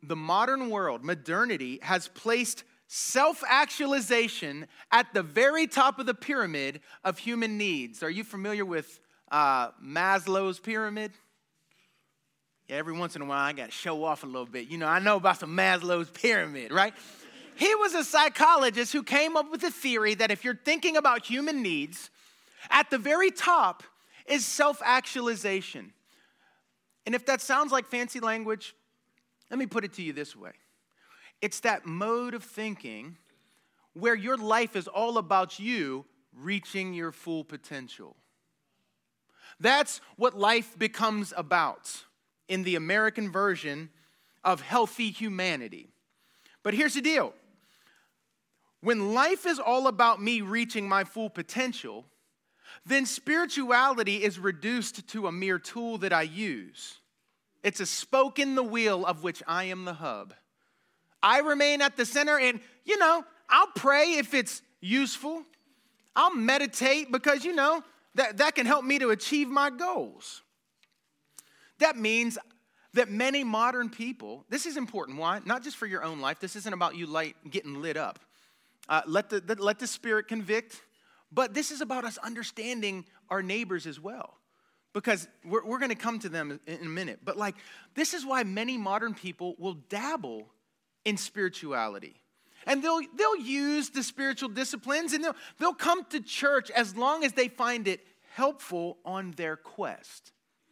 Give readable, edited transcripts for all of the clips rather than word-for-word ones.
the modern world, modernity, has placed self-actualization at the very top of the pyramid of human needs. Are you familiar with Maslow's pyramid? Yeah, every once in a while I got to show off a little bit. You know, I know about some Maslow's pyramid, right? He was a psychologist who came up with a theory that if you're thinking about human needs, at the very top is self-actualization. And if that sounds like fancy language, let me put it to you this way. It's that mode of thinking where your life is all about you reaching your full potential. That's what life becomes about in the American version of healthy humanity. But here's the deal. When life is all about me reaching my full potential, then spirituality is reduced to a mere tool that I use. It's a spoke in the wheel of which I am the hub. I remain at the center and, I'll pray if it's useful. I'll meditate because, that can help me to achieve my goals. That means that many modern people, this is important. Why? Not just for your own life. This isn't about you getting lit up. Let the Spirit convict. But this is about us understanding our neighbors as well. Because we're going to come to them in a minute. But this is why many modern people will dabble in spirituality. And they'll use the spiritual disciplines and they'll come to church as long as they find it helpful on their quest.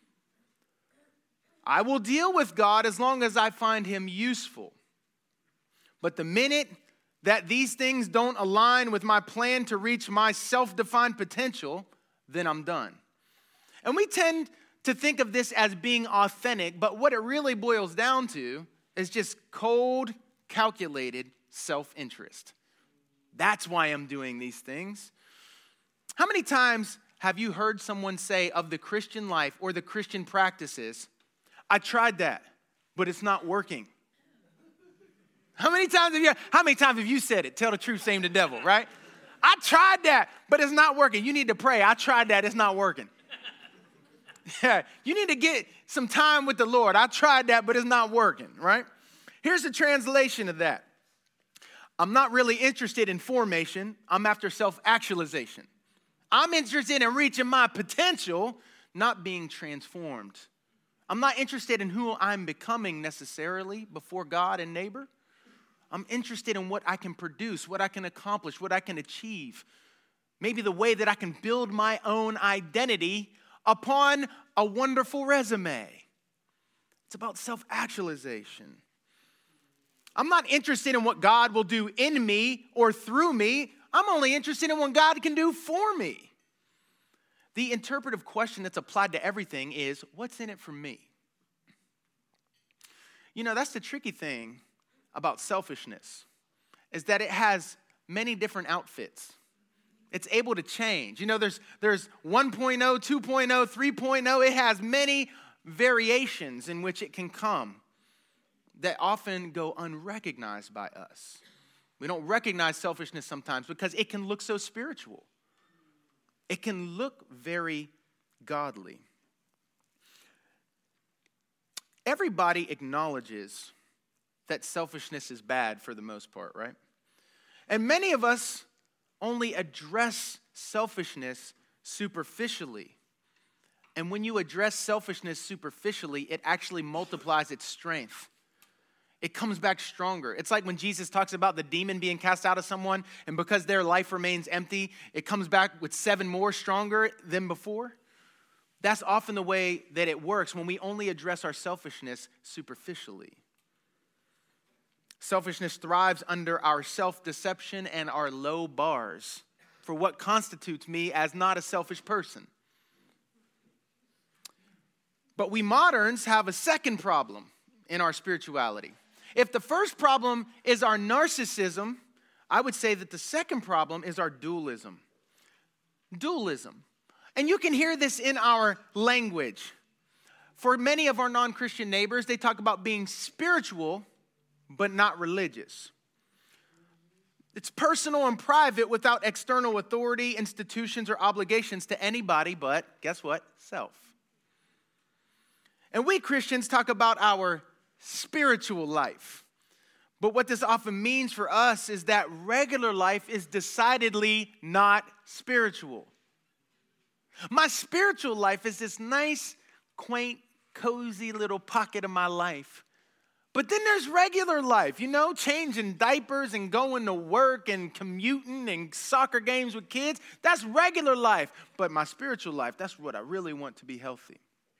I will deal with God as long as I find him useful. But the minute that these things don't align with my plan to reach my self-defined potential, then I'm done. And we tend to think of this as being authentic, but what it really boils down to is just cold, calculated self-interest. That's why I'm doing these things. How many times have you heard someone say of the Christian life or the Christian practices, I tried that, but it's not working? How many times have you said it? Tell the truth, shame the devil, right? I tried that, but it's not working. You need to pray. I tried that, it's not working. Yeah, you need to get some time with the Lord. I tried that, but it's not working, right? Here's the translation of that. I'm not really interested in formation. I'm after self-actualization. I'm interested in reaching my potential, not being transformed. I'm not interested in who I'm becoming necessarily before God and neighbor. I'm interested in what I can produce, what I can accomplish, what I can achieve. Maybe the way that I can build my own identity upon a wonderful resume. It's about self-actualization. I'm not interested in what God will do in me or through me. I'm only interested in what God can do for me. The interpretive question that's applied to everything is, what's in it for me? That's the tricky thing about selfishness, is that it has many different outfits. It's able to change. There's 1.0, 2.0, 3.0. It has many variations in which it can come that often go unrecognized by us. We don't recognize selfishness sometimes because it can look so spiritual. It can look very godly. Everybody acknowledges that selfishness is bad for the most part, right? And many of us only address selfishness superficially. And when you address selfishness superficially, it actually multiplies its strength. It comes back stronger. It's like when Jesus talks about the demon being cast out of someone, and because their life remains empty, it comes back with 7 more stronger than before. That's often the way that it works when we only address our selfishness superficially. Selfishness thrives under our self-deception and our low bars for what constitutes me as not a selfish person. But we moderns have a second problem in our spirituality. If the first problem is our narcissism, I would say that the second problem is our dualism. Dualism. And you can hear this in our language. For many of our non-Christian neighbors, they talk about being spiritual, but not religious. It's personal and private without external authority, institutions, or obligations to anybody but, guess what? Self. And we Christians talk about our spiritual life. But what this often means for us is that regular life is decidedly not spiritual. My spiritual life is this nice, quaint, cozy little pocket of my life. But then there's regular life, changing diapers and going to work and commuting and soccer games with kids. That's regular life. But my spiritual life, that's what I really want to be healthy.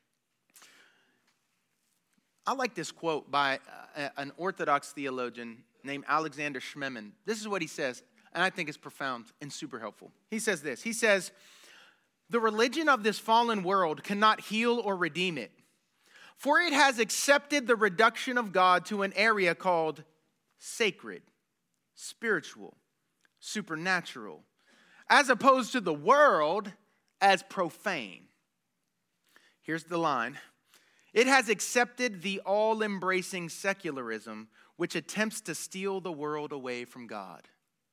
I like this quote by an Orthodox theologian named Alexander Schmemann. This is what he says, and I think it's profound and super helpful. He says this. He says, "The religion of this fallen world cannot heal or redeem it, for it has accepted the reduction of God to an area called sacred, spiritual, supernatural, as opposed to the world as profane." Here's the line. "It has accepted the all-embracing secularism which attempts to steal the world away from God."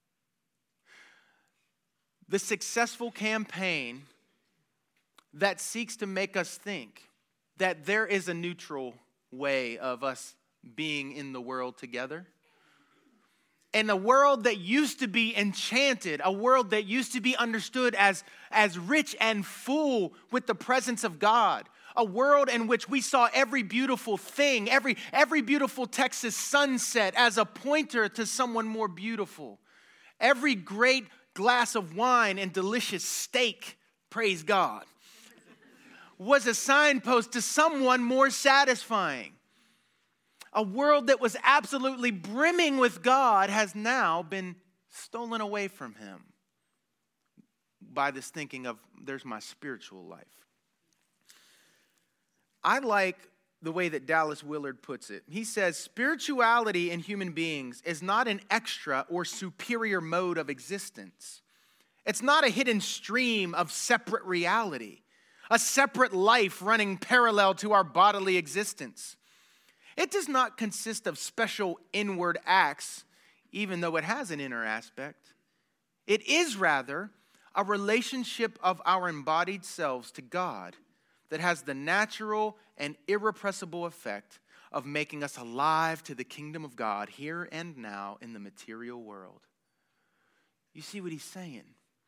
The successful campaign that seeks to make us think that there is a neutral way of us being in the world together. And a world that used to be enchanted, a world that used to be understood as rich and full with the presence of God. A world in which we saw every beautiful thing, every beautiful Texas sunset as a pointer to someone more beautiful. Every great glass of wine and delicious steak, praise God, was a signpost to someone more satisfying. A world that was absolutely brimming with God has now been stolen away from him by this thinking of, there's my spiritual life. I like the way that Dallas Willard puts it. He says, spirituality in human beings is not an extra or superior mode of existence. It's not a hidden stream of separate reality, a separate life running parallel to our bodily existence. It does not consist of special inward acts, even though it has an inner aspect. It is rather a relationship of our embodied selves to God that has the natural and irrepressible effect of making us alive to the kingdom of God here and now in the material world. You see what he's saying?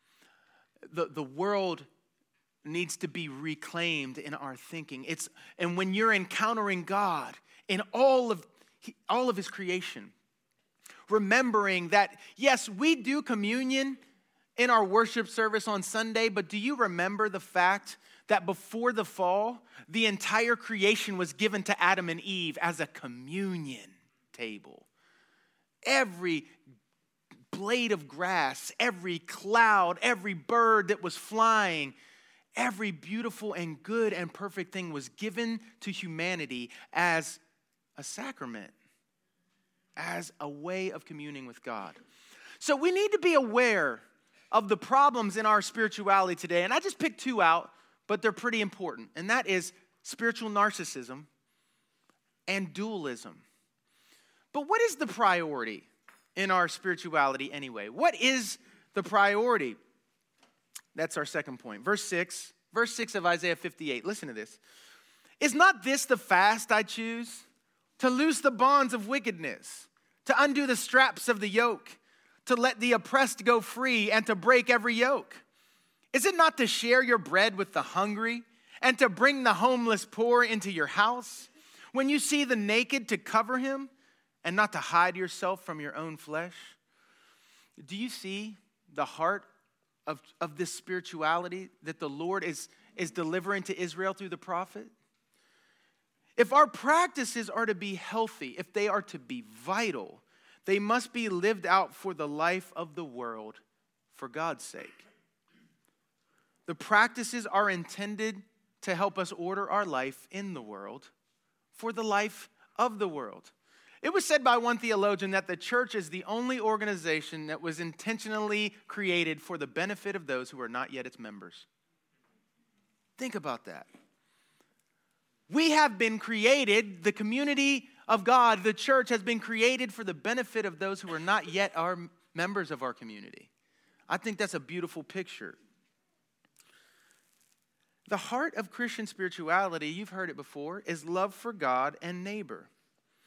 The world needs to be reclaimed in our thinking. And when you're encountering God in all of his creation, remembering that, yes, we do communion in our worship service on Sunday, but do you remember the fact that before the fall, the entire creation was given to Adam and Eve as a communion table? Every blade of grass, every cloud, every bird that was flying, every beautiful and good and perfect thing was given to humanity as a sacrament, as a way of communing with God. So we need to be aware of the problems in our spirituality today. And I just picked two out, but they're pretty important. And that is spiritual narcissism and dualism. But what is the priority in our spirituality anyway? What is the priority? That's our second point. Verse 6 of Isaiah 58. Listen to this. "Is not this the fast I choose? To loose the bonds of wickedness, to undo the straps of the yoke, to let the oppressed go free, and to break every yoke? Is it not to share your bread with the hungry, and to bring the homeless poor into your house? When you see the naked, to cover him, and not to hide yourself from your own flesh?" Do you see the heart of this spirituality that the Lord is delivering to Israel through the prophet? If our practices are to be healthy, if they are to be vital, they must be lived out for the life of the world for God's sake. The practices are intended to help us order our life in the world for the life of the world. It was said by one theologian that the church is the only organization that was intentionally created for the benefit of those who are not yet its members. Think about that. We have been created, the community of God, the church has been created for the benefit of those who are not yet our members of our community. I think that's a beautiful picture. The heart of Christian spirituality, you've heard it before, is love for God and neighbor.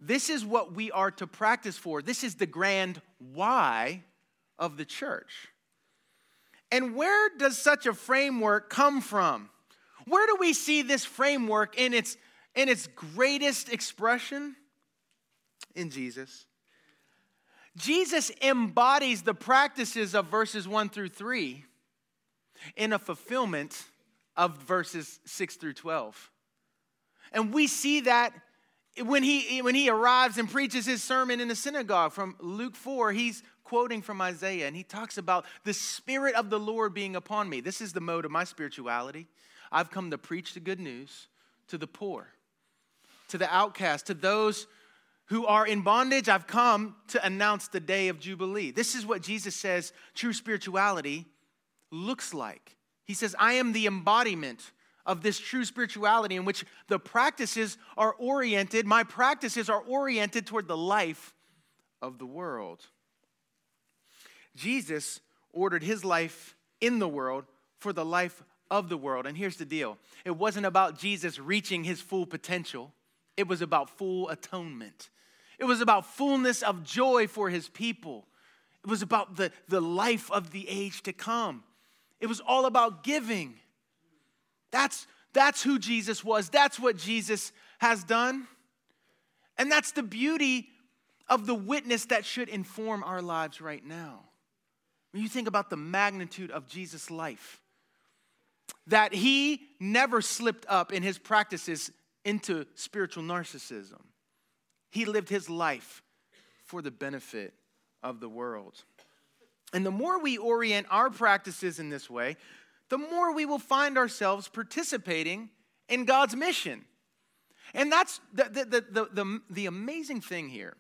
this is what we are to practice for. This is the grand why of the church. And where does such a framework come from? Where do we see this framework in its greatest expression? In Jesus. Jesus embodies the practices of verses 1 through 3 in a fulfillment of verses 6 through 12. And we see that when he arrives and preaches his sermon in the synagogue from Luke 4, he's quoting from Isaiah, and he talks about the Spirit of the Lord being upon me. This is the mode of my spirituality. I've come to preach the good news to the poor, to the outcast, to those who are in bondage. I've come to announce the day of Jubilee. This is what Jesus says true spirituality looks like. He says, I am the embodiment of this true spirituality in which the practices are oriented, my practices are oriented toward the life of the world. Jesus ordered his life in the world for the life of the world. And here's the deal. It wasn't about Jesus reaching his full potential. It was about full atonement. It was about fullness of joy for his people. It was about the life of the age to come. It was all about giving. That's who Jesus was. That's what Jesus has done. And that's the beauty of the witness that should inform our lives right now. When you think about the magnitude of Jesus' life, that he never slipped up in his practices into spiritual narcissism. He lived his life for the benefit of the world. And the more we orient our practices in this way, the more we will find ourselves participating in God's mission. And that's the amazing thing here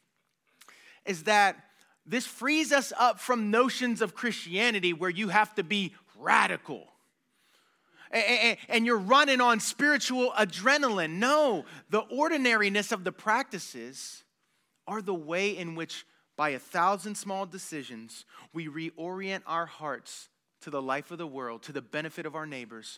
is that this frees us up from notions of Christianity where you have to be radical. And you're running on spiritual adrenaline. No, the ordinariness of the practices are the way in which, by 1,000 small decisions, we reorient our hearts to the life of the world, to the benefit of our neighbors.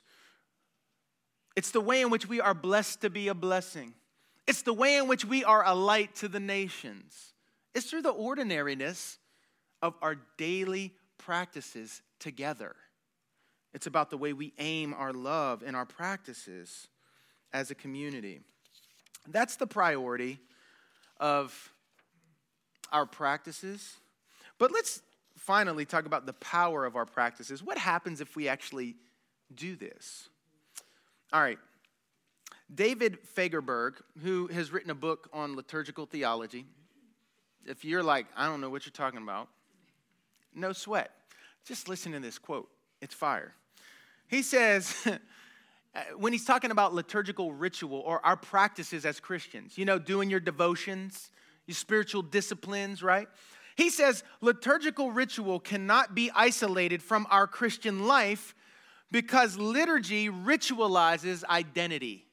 It's the way in which we are blessed to be a blessing. It's the way in which we are a light to the nations. It's through the ordinariness of our daily practices together. It's about the way we aim our love and our practices as a community. That's the priority of our practices. But let's finally talk about the power of our practices. What happens if we actually do this? All right. David Fagerberg, who has written a book on liturgical theology, if you're like, I don't know what you're talking about, no sweat. Just listen to this quote. It's fire. He says, when he's talking about liturgical ritual or our practices as Christians, doing your devotions, your spiritual disciplines, right? He says, liturgical ritual cannot be isolated from our Christian life because liturgy ritualizes identity.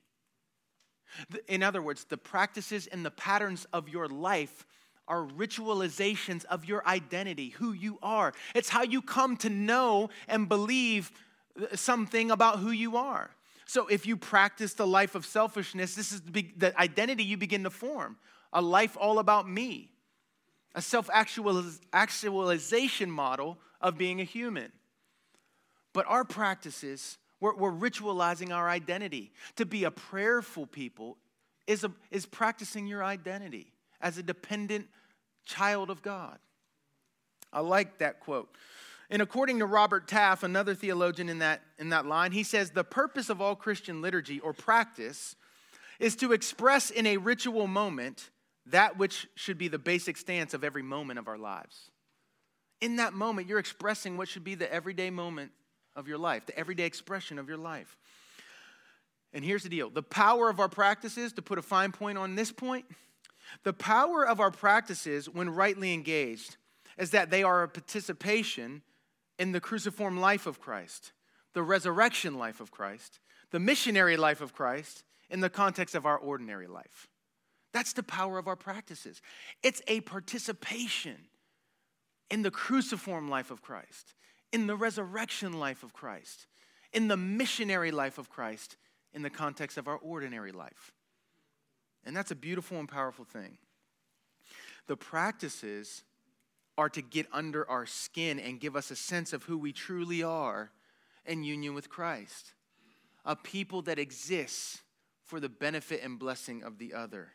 In other words, the practices and the patterns of your life are ritualizations of your identity, who you are. It's how you come to know and believe something about who you are. So if you practice the life of selfishness, this is the identity you begin to form. A life all about me. A self-actualization model of being a human. But our practices, we're ritualizing our identity. To be a prayerful people is practicing your identity as a dependent child of God. I like that quote. And according to Robert Taft, another theologian in that line, he says, the purpose of all Christian liturgy or practice is to express in a ritual moment that which should be the basic stance of every moment of our lives. In that moment, you're expressing what should be the everyday moment of your life, the everyday expression of your life. And here's the deal. The power of our practices, to put a fine point on this point, the power of our practices when rightly engaged is that they are a participation in the cruciform life of Christ, the resurrection life of Christ, the missionary life of Christ in the context of our ordinary life. That's the power of our practices. It's a participation in the cruciform life of Christ, in the resurrection life of Christ, in the missionary life of Christ in the context of our ordinary life. And that's a beautiful and powerful thing. The practices are to get under our skin and give us a sense of who we truly are in union with Christ. A people that exists for the benefit and blessing of the other.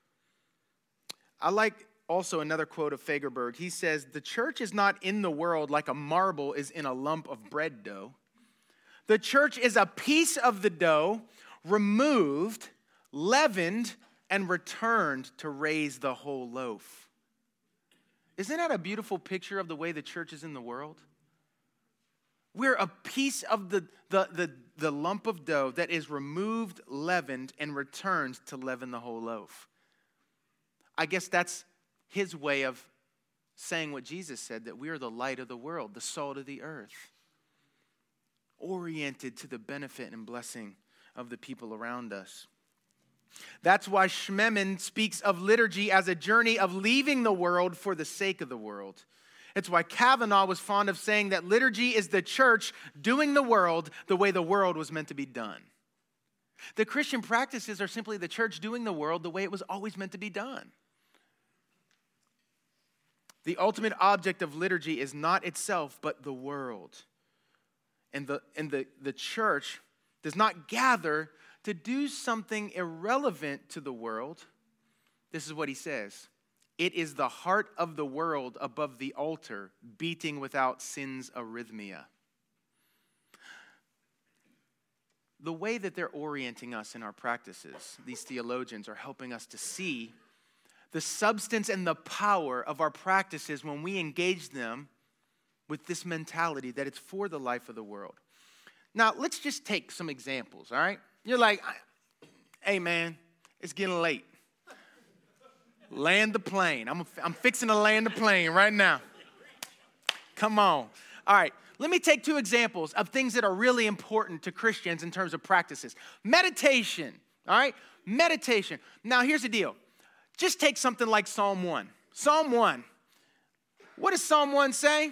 I like also another quote of Fagerberg. He says, "The church is not in the world like a marble is in a lump of bread dough. The church is a piece of the dough removed, leavened, and returned to raise the whole loaf." Isn't that a beautiful picture of the way the church is in the world? We're a piece of the lump of dough that is removed, leavened, and returned to leaven the whole loaf. I guess that's his way of saying what Jesus said, that we are the light of the world, the salt of the earth, oriented to the benefit and blessing of the people around us. That's why Schmemann speaks of liturgy as a journey of leaving the world for the sake of the world. It's why Kavanaugh was fond of saying that liturgy is the church doing the world the way the world was meant to be done. The Christian practices are simply the church doing the world the way it was always meant to be done. The ultimate object of liturgy is not itself, but the world. And the church does not gather to do something irrelevant to the world. This is what he says. It is the heart of the world above the altar, beating without sin's arrhythmia. The way that they're orienting us in our practices, these theologians are helping us to see the substance and the power of our practices when we engage them with this mentality that it's for the life of the world. Now, let's just take some examples, all right? You're like, hey, man, it's getting late. Land the plane. I'm fixing to land the plane right now. Come on. All right, let me take two examples of things that are really important to Christians in terms of practices. Meditation, all right? Meditation. Now, here's the deal. Just take something like Psalm 1. Psalm 1. What does Psalm 1 say?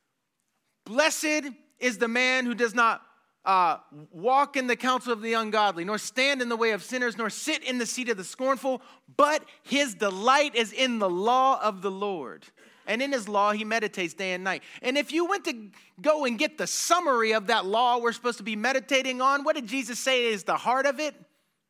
Blessed is the man who does not walk in the counsel of the ungodly, nor stand in the way of sinners, nor sit in the seat of the scornful, but his delight is in the law of the Lord. And in his law, he meditates day and night. And if you went to go and get the summary of that law we're supposed to be meditating on, what did Jesus say is the heart of it?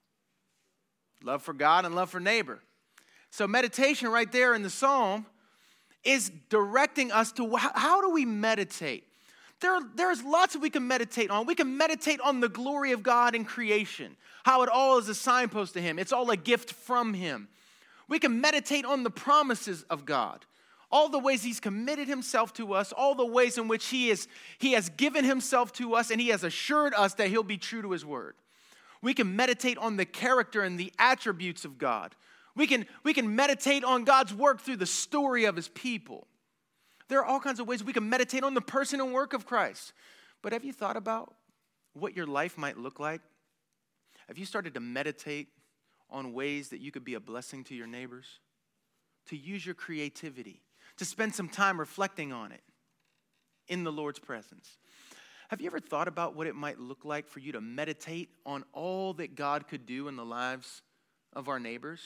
Love for God and love for neighbor. So meditation right there in the psalm is directing us to how do we meditate? There's lots that we can meditate on. We can meditate on the glory of God in creation, how it all is a signpost to him. It's all a gift from him. We can meditate on the promises of God, all the ways he's committed himself to us, all the ways in which he has given himself to us, and he has assured us that he'll be true to his word. We can meditate on the character and the attributes of God. We can meditate on God's work through the story of his people. There are all kinds of ways we can meditate on the person and work of Christ. But have you thought about what your life might look like? Have you started to meditate on ways that you could be a blessing to your neighbors? To use your creativity, to spend some time reflecting on it in the Lord's presence. Have you ever thought about what it might look like for you to meditate on all that God could do in the lives of our neighbors?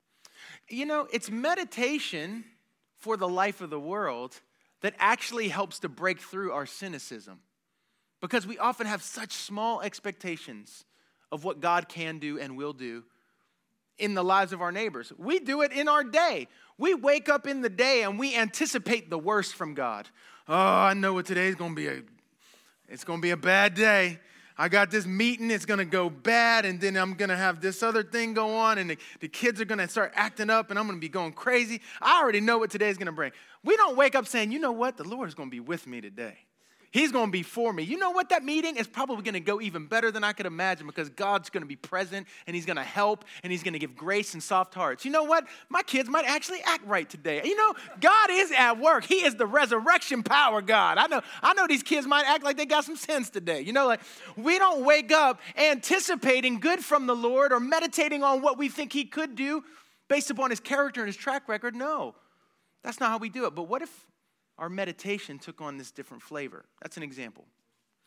You know, it's meditation for the life of the world that actually helps to break through our cynicism, because we often have such small expectations of what God can do and will do in the lives of our neighbors. We do it in our day. We wake up in the day and we anticipate the worst from God. Oh, I know what today's going to be. It's going to be a bad day. I got this meeting, it's going to go bad, and then I'm going to have this other thing go on, and the kids are going to start acting up, and I'm going to be going crazy. I already know what today's going to bring. We don't wake up saying, you know what? The Lord is going to be with me today. He's going to be for me. You know what? That meeting is probably going to go even better than I could imagine, because God's going to be present, and he's going to help, and he's going to give grace and soft hearts. You know what? My kids might actually act right today. You know, God is at work. He is the resurrection power God. I know these kids might act like they got some sense today. You know, like, we don't wake up anticipating good from the Lord or meditating on what we think he could do based upon his character and his track record. No, that's not how we do it. But what if our meditation took on this different flavor? That's an example.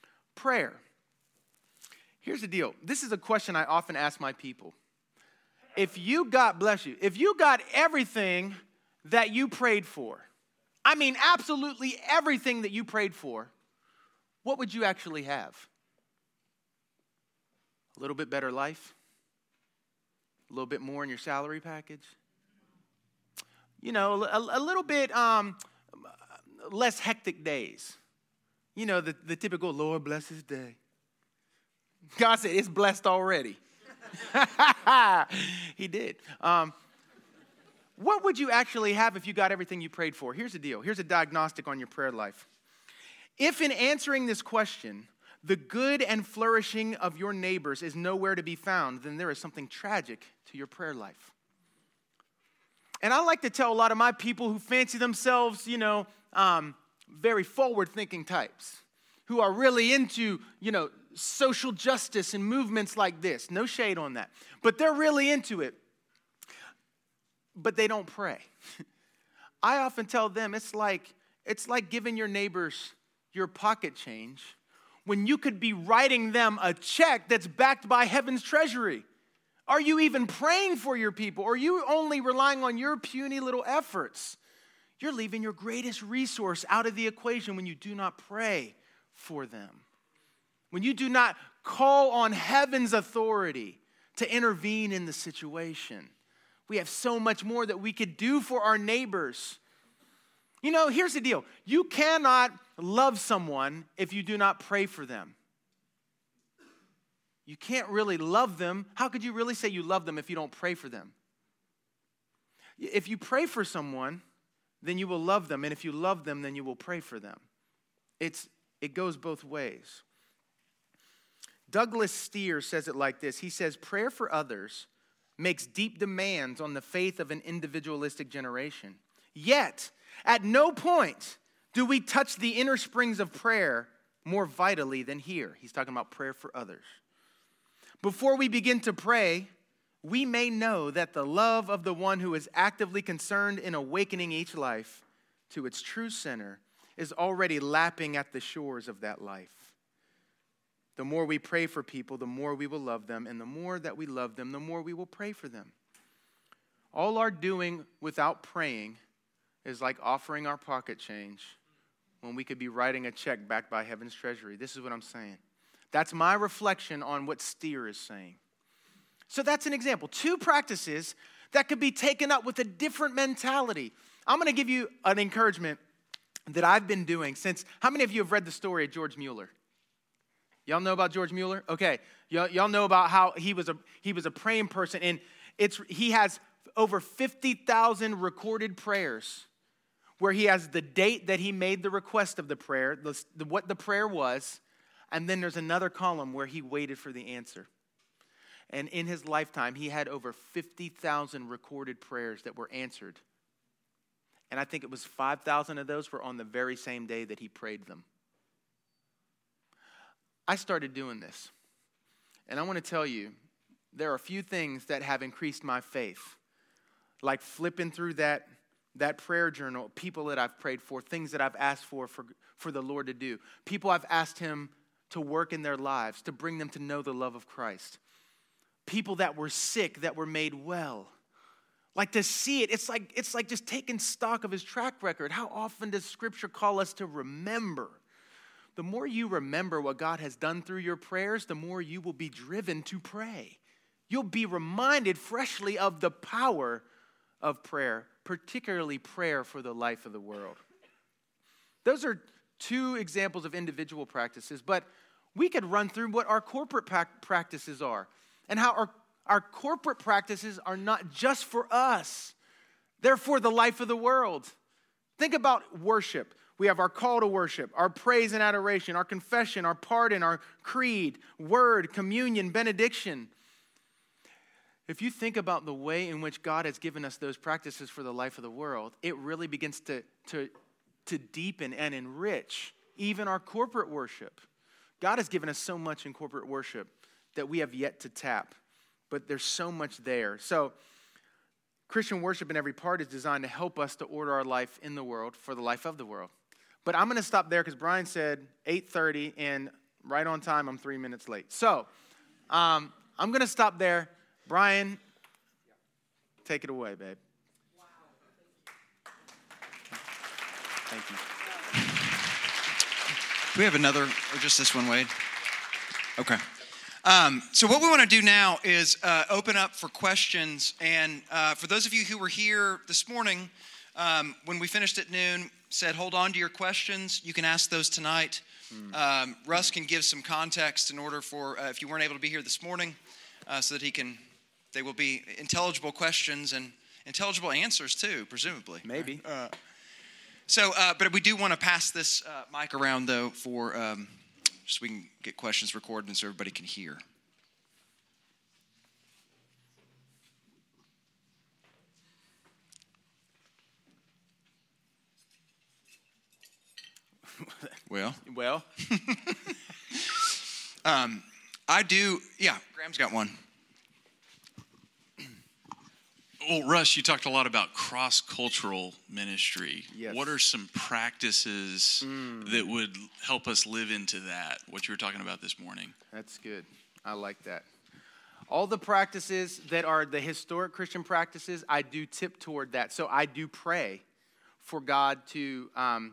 Prayer. Here's the deal. This is a question I often ask my people. bless you, if you got everything that you prayed for, I mean absolutely everything that you prayed for, what would you actually have? A little bit better life? A little bit more in your salary package? You know, a little bit less hectic days. You know, the typical Lord bless his day. God said it's blessed already. He did. What would you actually have if you got everything you prayed for? Here's the deal. Here's a diagnostic on your prayer life. If in answering this question, the good and flourishing of your neighbors is nowhere to be found, then there is something tragic to your prayer life. And I like to tell a lot of my people who fancy themselves, very forward-thinking types, who are really into, social justice and movements like this. No shade on that. But they're really into it. But they don't pray. I often tell them it's like giving your neighbors your pocket change when you could be writing them a check that's backed by heaven's treasury. Are you even praying for your people? Or are you only relying on your puny little efforts? You're leaving your greatest resource out of the equation when you do not pray for them. When you do not call on heaven's authority to intervene in the situation. We have so much more that we could do for our neighbors. Here's the deal. You cannot love someone if you do not pray for them. You can't really love them. How could you really say you love them if you don't pray for them? If you pray for someone, then you will love them. And if you love them, then you will pray for them. It goes both ways. Douglas Steer says it like this. He says, prayer for others makes deep demands on the faith of an individualistic generation. Yet, at no point do we touch the inner springs of prayer more vitally than here. He's talking about prayer for others. Before we begin to pray, we may know that the love of the one who is actively concerned in awakening each life to its true center is already lapping at the shores of that life. The more we pray for people, the more we will love them, and the more that we love them, the more we will pray for them. All our doing without praying is like offering our pocket change when we could be writing a check backed by heaven's treasury. This is what I'm saying. That's my reflection on what Steer is saying. So that's an example. 2 practices that could be taken up with a different mentality. I'm going to give you an encouragement that I've been doing since. How many of you have read the story of George Mueller? Y'all know about George Mueller? Okay. Y'all know about how he was a praying person, and he has over 50,000 recorded prayers where he has the date that he made the request of the prayer, what the prayer was, and then there's another column where he waited for the answer. And in his lifetime, he had over 50,000 recorded prayers that were answered. And I think it was 5,000 of those were on the very same day that he prayed them. I started doing this. And I want to tell you, there are a few things that have increased my faith. Like flipping through that prayer journal, people that I've prayed for, things that I've asked for the Lord to do. People I've asked him to work in their lives, to bring them to know the love of Christ. People that were sick, that were made well. Like to see it, it's like just taking stock of his track record. How often does Scripture call us to remember? The more you remember what God has done through your prayers, the more you will be driven to pray. You'll be reminded freshly of the power of prayer, particularly prayer for the life of the world. Those are 2 examples of individual practices, but we could run through what our corporate practices are and how our corporate practices are not just for us. They're for the life of the world. Think about worship. We have our call to worship, our praise and adoration, our confession, our pardon, our creed, word, communion, benediction. If you think about the way in which God has given us those practices for the life of the world, it really begins to deepen and enrich even our corporate worship. God has given us so much in corporate worship that we have yet to tap, but there's so much there. So Christian worship in every part is designed to help us to order our life in the world for the life of the world. But I'm going to stop there because Brian said 8:30, and right on time, I'm 3 minutes late. So I'm going to stop there. Brian, Take it away, babe. Wow. Thank you. Do we have another, or just this one, Wade? Okay. So what we want to do now is open up for questions. And for those of you who were here this morning, when we finished at noon, said hold on to your questions. You can ask those tonight. Russ can give some context in order for, if you weren't able to be here this morning, so that they will be intelligible questions and intelligible answers too, presumably. Maybe. But we do want to pass this mic around, though, for so we can get questions recorded and so everybody can hear. Well. I do. Yeah, Graham's got one. Well, Russ, you talked a lot about cross-cultural ministry. Yes. What are some practices that would help us live into that, what you were talking about this morning? That's good. I like that. All the practices that are the historic Christian practices, I do tip toward that. So I do pray for God to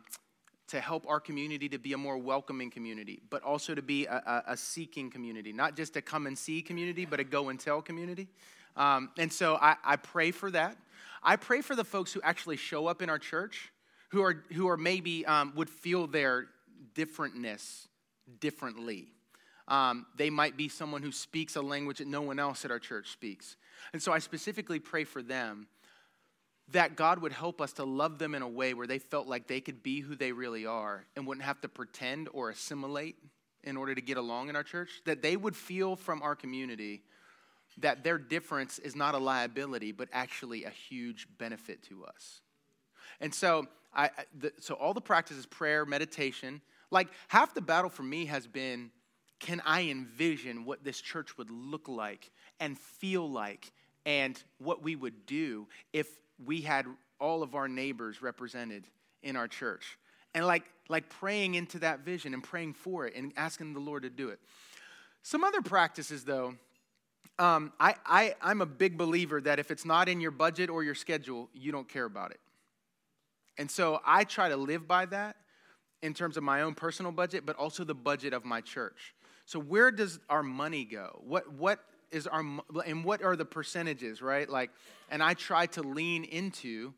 help our community to be a more welcoming community, but also to be a seeking community, not just a come and see community, but a go and tell community. And so I pray for that. I pray for the folks who actually show up in our church, who are maybe would feel their differentness differently. They might be someone who speaks a language that no one else at our church speaks. And so I specifically pray for them that God would help us to love them in a way where they felt like they could be who they really are and wouldn't have to pretend or assimilate in order to get along in our church, that they would feel from our community that their difference is not a liability, but actually a huge benefit to us. And so, so all the practices, prayer, meditation, like half the battle for me has been, can I envision what this church would look like and feel like and what we would do if we had all of our neighbors represented in our church? And like praying into that vision and praying for it and asking the Lord to do it. Some other practices, though, I'm a big believer that if it's not in your budget or your schedule, you don't care about it. And so I try to live by that in terms of my own personal budget, but also the budget of my church. So where does our money go? What is and what are the percentages, right? And I try to lean into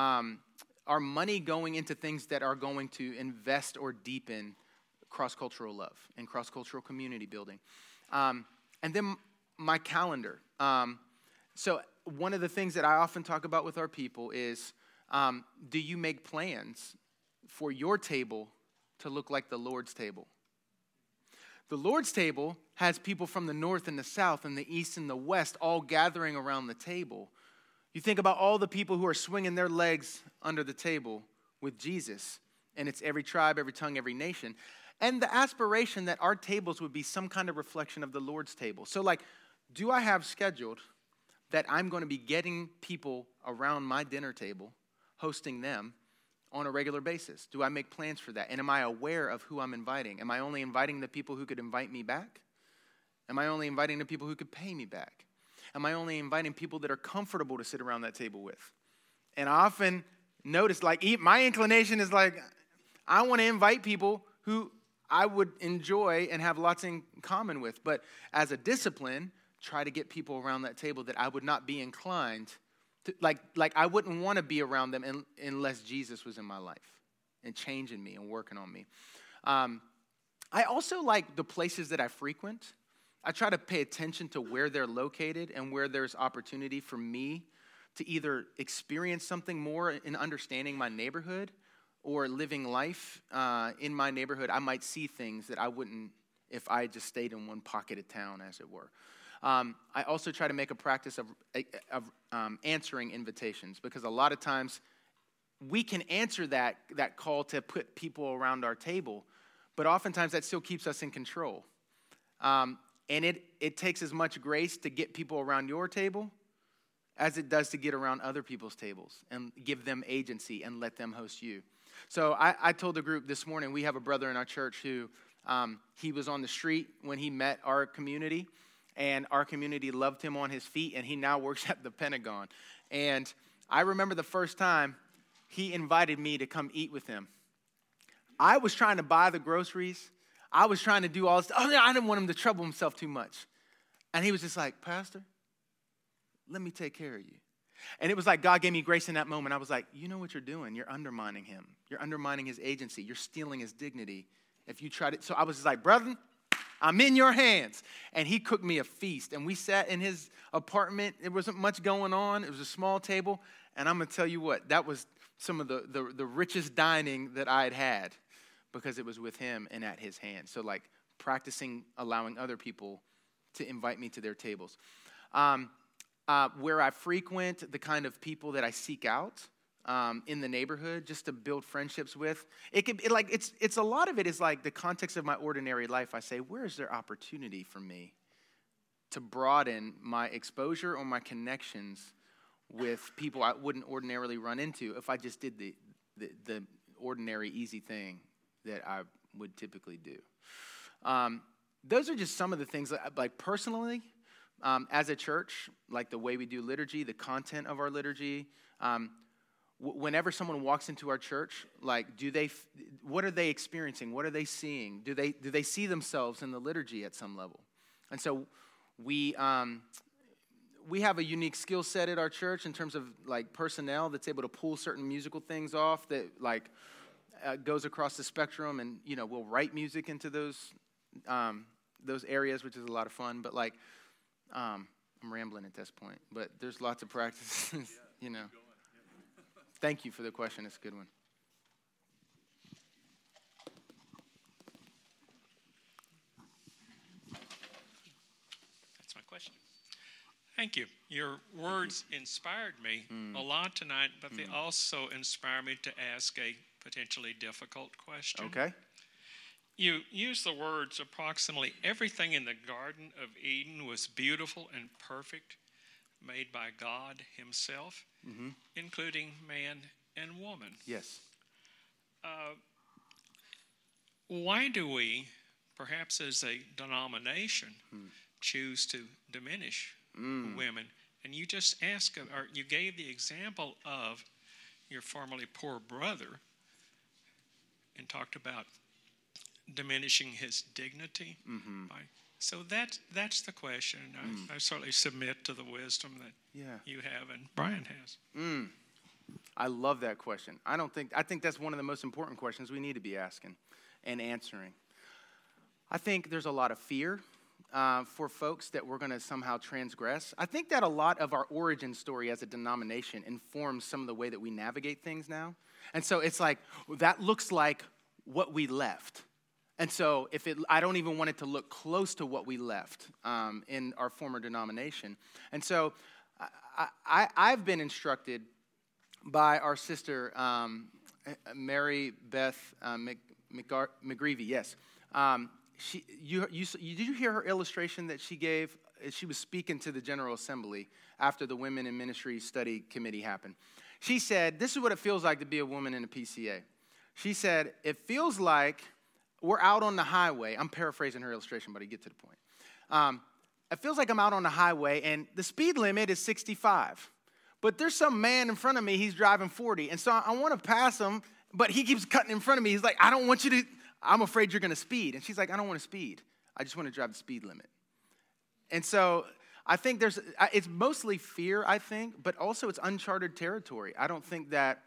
our money going into things that are going to invest or deepen cross-cultural love and cross-cultural community building. And then my calendar. So one of the things that I often talk about with our people is, do you make plans for your table to look like the Lord's table? The Lord's table has people from the north and the south and the east and the west all gathering around the table. You think about all the people who are swinging their legs under the table with Jesus, and it's every tribe, every tongue, every nation. And the aspiration that our tables would be some kind of reflection of the Lord's table. So do I have scheduled that I'm going to be getting people around my dinner table, hosting them on a regular basis? Do I make plans for that? And am I aware of who I'm inviting? Am I only inviting the people who could invite me back? Am I only inviting the people who could pay me back? Am I only inviting people that are comfortable to sit around that table with? And I often notice, my inclination is I want to invite people who I would enjoy and have lots in common with. But as a discipline, try to get people around that table that I would not be inclined to, I wouldn't want to be around them unless Jesus was in my life and changing me and working on me. I also like the places that I frequent. I try to pay attention to where they're located and where there's opportunity for me to either experience something more in understanding my neighborhood or living life in my neighborhood. I might see things that I wouldn't if I just stayed in one pocket of town, as it were. I also try to make a practice of answering invitations, because a lot of times we can answer that call to put people around our table, but oftentimes that still keeps us in control. And it takes as much grace to get people around your table as it does to get around other people's tables and give them agency and let them host you. So I told the group this morning, we have a brother in our church who he was on the street when he met our community, and our community loved him on his feet, and he now works at the Pentagon. And I remember the first time he invited me to come eat with him. I was trying to buy the groceries. I was trying to do all this. Oh, I didn't want him to trouble himself too much. And he was just like, Pastor, let me take care of you. And it was like God gave me grace in that moment. I was like, you know what you're doing? You're undermining him. You're undermining his agency. You're stealing his dignity. If you try to, so I was just like, brother, I'm in your hands. And he cooked me a feast. And we sat in his apartment. There wasn't much going on. It was a small table. And I'm going to tell you what, that was some of the richest dining that I had had because it was with him and at his hand. So like practicing allowing other people to invite me to their tables. Where I frequent, the kind of people that I seek out in the neighborhood just to build friendships with. It's a lot of it is like the context of my ordinary life. I say, where is there opportunity for me to broaden my exposure or my connections with people I wouldn't ordinarily run into if I just did the ordinary easy thing that I would typically do. Those are just some of the things that, like personally, as a church, like the way we do liturgy, the content of our liturgy. Whenever someone walks into our church, like, what are they experiencing? What are they seeing? Do they see themselves in the liturgy at some level? And so we have a unique skill set at our church in terms of like personnel that's able to pull certain musical things off that like goes across the spectrum, and we'll write music into those areas, which is a lot of fun. But like, I'm rambling at this point, but there's lots of practices, Thank you for the question. It's a good one. That's my question. Thank you. Your words inspired me a lot tonight, but they also inspire me to ask a potentially difficult question. Okay. You used the words approximately everything in the Garden of Eden was beautiful and perfect, made by God himself, including man and woman. Yes. Why do we, perhaps as a denomination, choose to diminish women? And you just asked, or you gave the example of your formerly poor brother and talked about diminishing his dignity. So that's the question. I certainly submit to the wisdom that you have and Brian has. I love that question. I think that's one of the most important questions we need to be asking and answering. I think there's a lot of fear for folks that we're going to somehow transgress. I think that a lot of our origin story as a denomination informs some of the way that we navigate things now. And so it's like, that looks like what we left. And so I don't even want it to look close to what we left in our former denomination. And so I've been instructed by our sister, Mary Beth McGreevy, yes. Did you hear her illustration that she gave? She was speaking to the General Assembly after the Women in Ministry Study Committee happened. She said, this is what it feels like to be a woman in a PCA. She said, it feels like we're out on the highway. I'm paraphrasing her illustration, but I get to the point. It feels like I'm out on the highway, and the speed limit is 65. But there's some man in front of me, he's driving 40. And so I want to pass him, but he keeps cutting in front of me. He's like, I don't want you to, I'm afraid you're going to speed. And she's like, I don't want to speed. I just want to drive the speed limit. And so I think it's mostly fear, I think, but also it's uncharted territory. I don't think that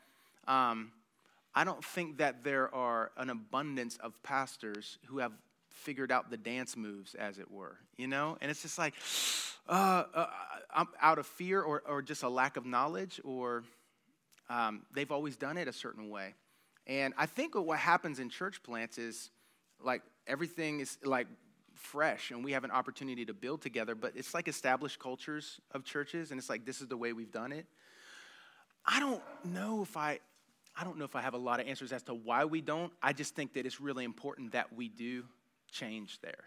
there are an abundance of pastors who have figured out the dance moves, as it were, And it's just like, I'm out of fear or just a lack of knowledge, or they've always done it a certain way. And I think what happens in church plants is like everything is like fresh and we have an opportunity to build together, but it's like established cultures of churches, and it's like, this is the way we've done it. I don't know if I have a lot of answers as to why we don't. I just think that it's really important that we do change there.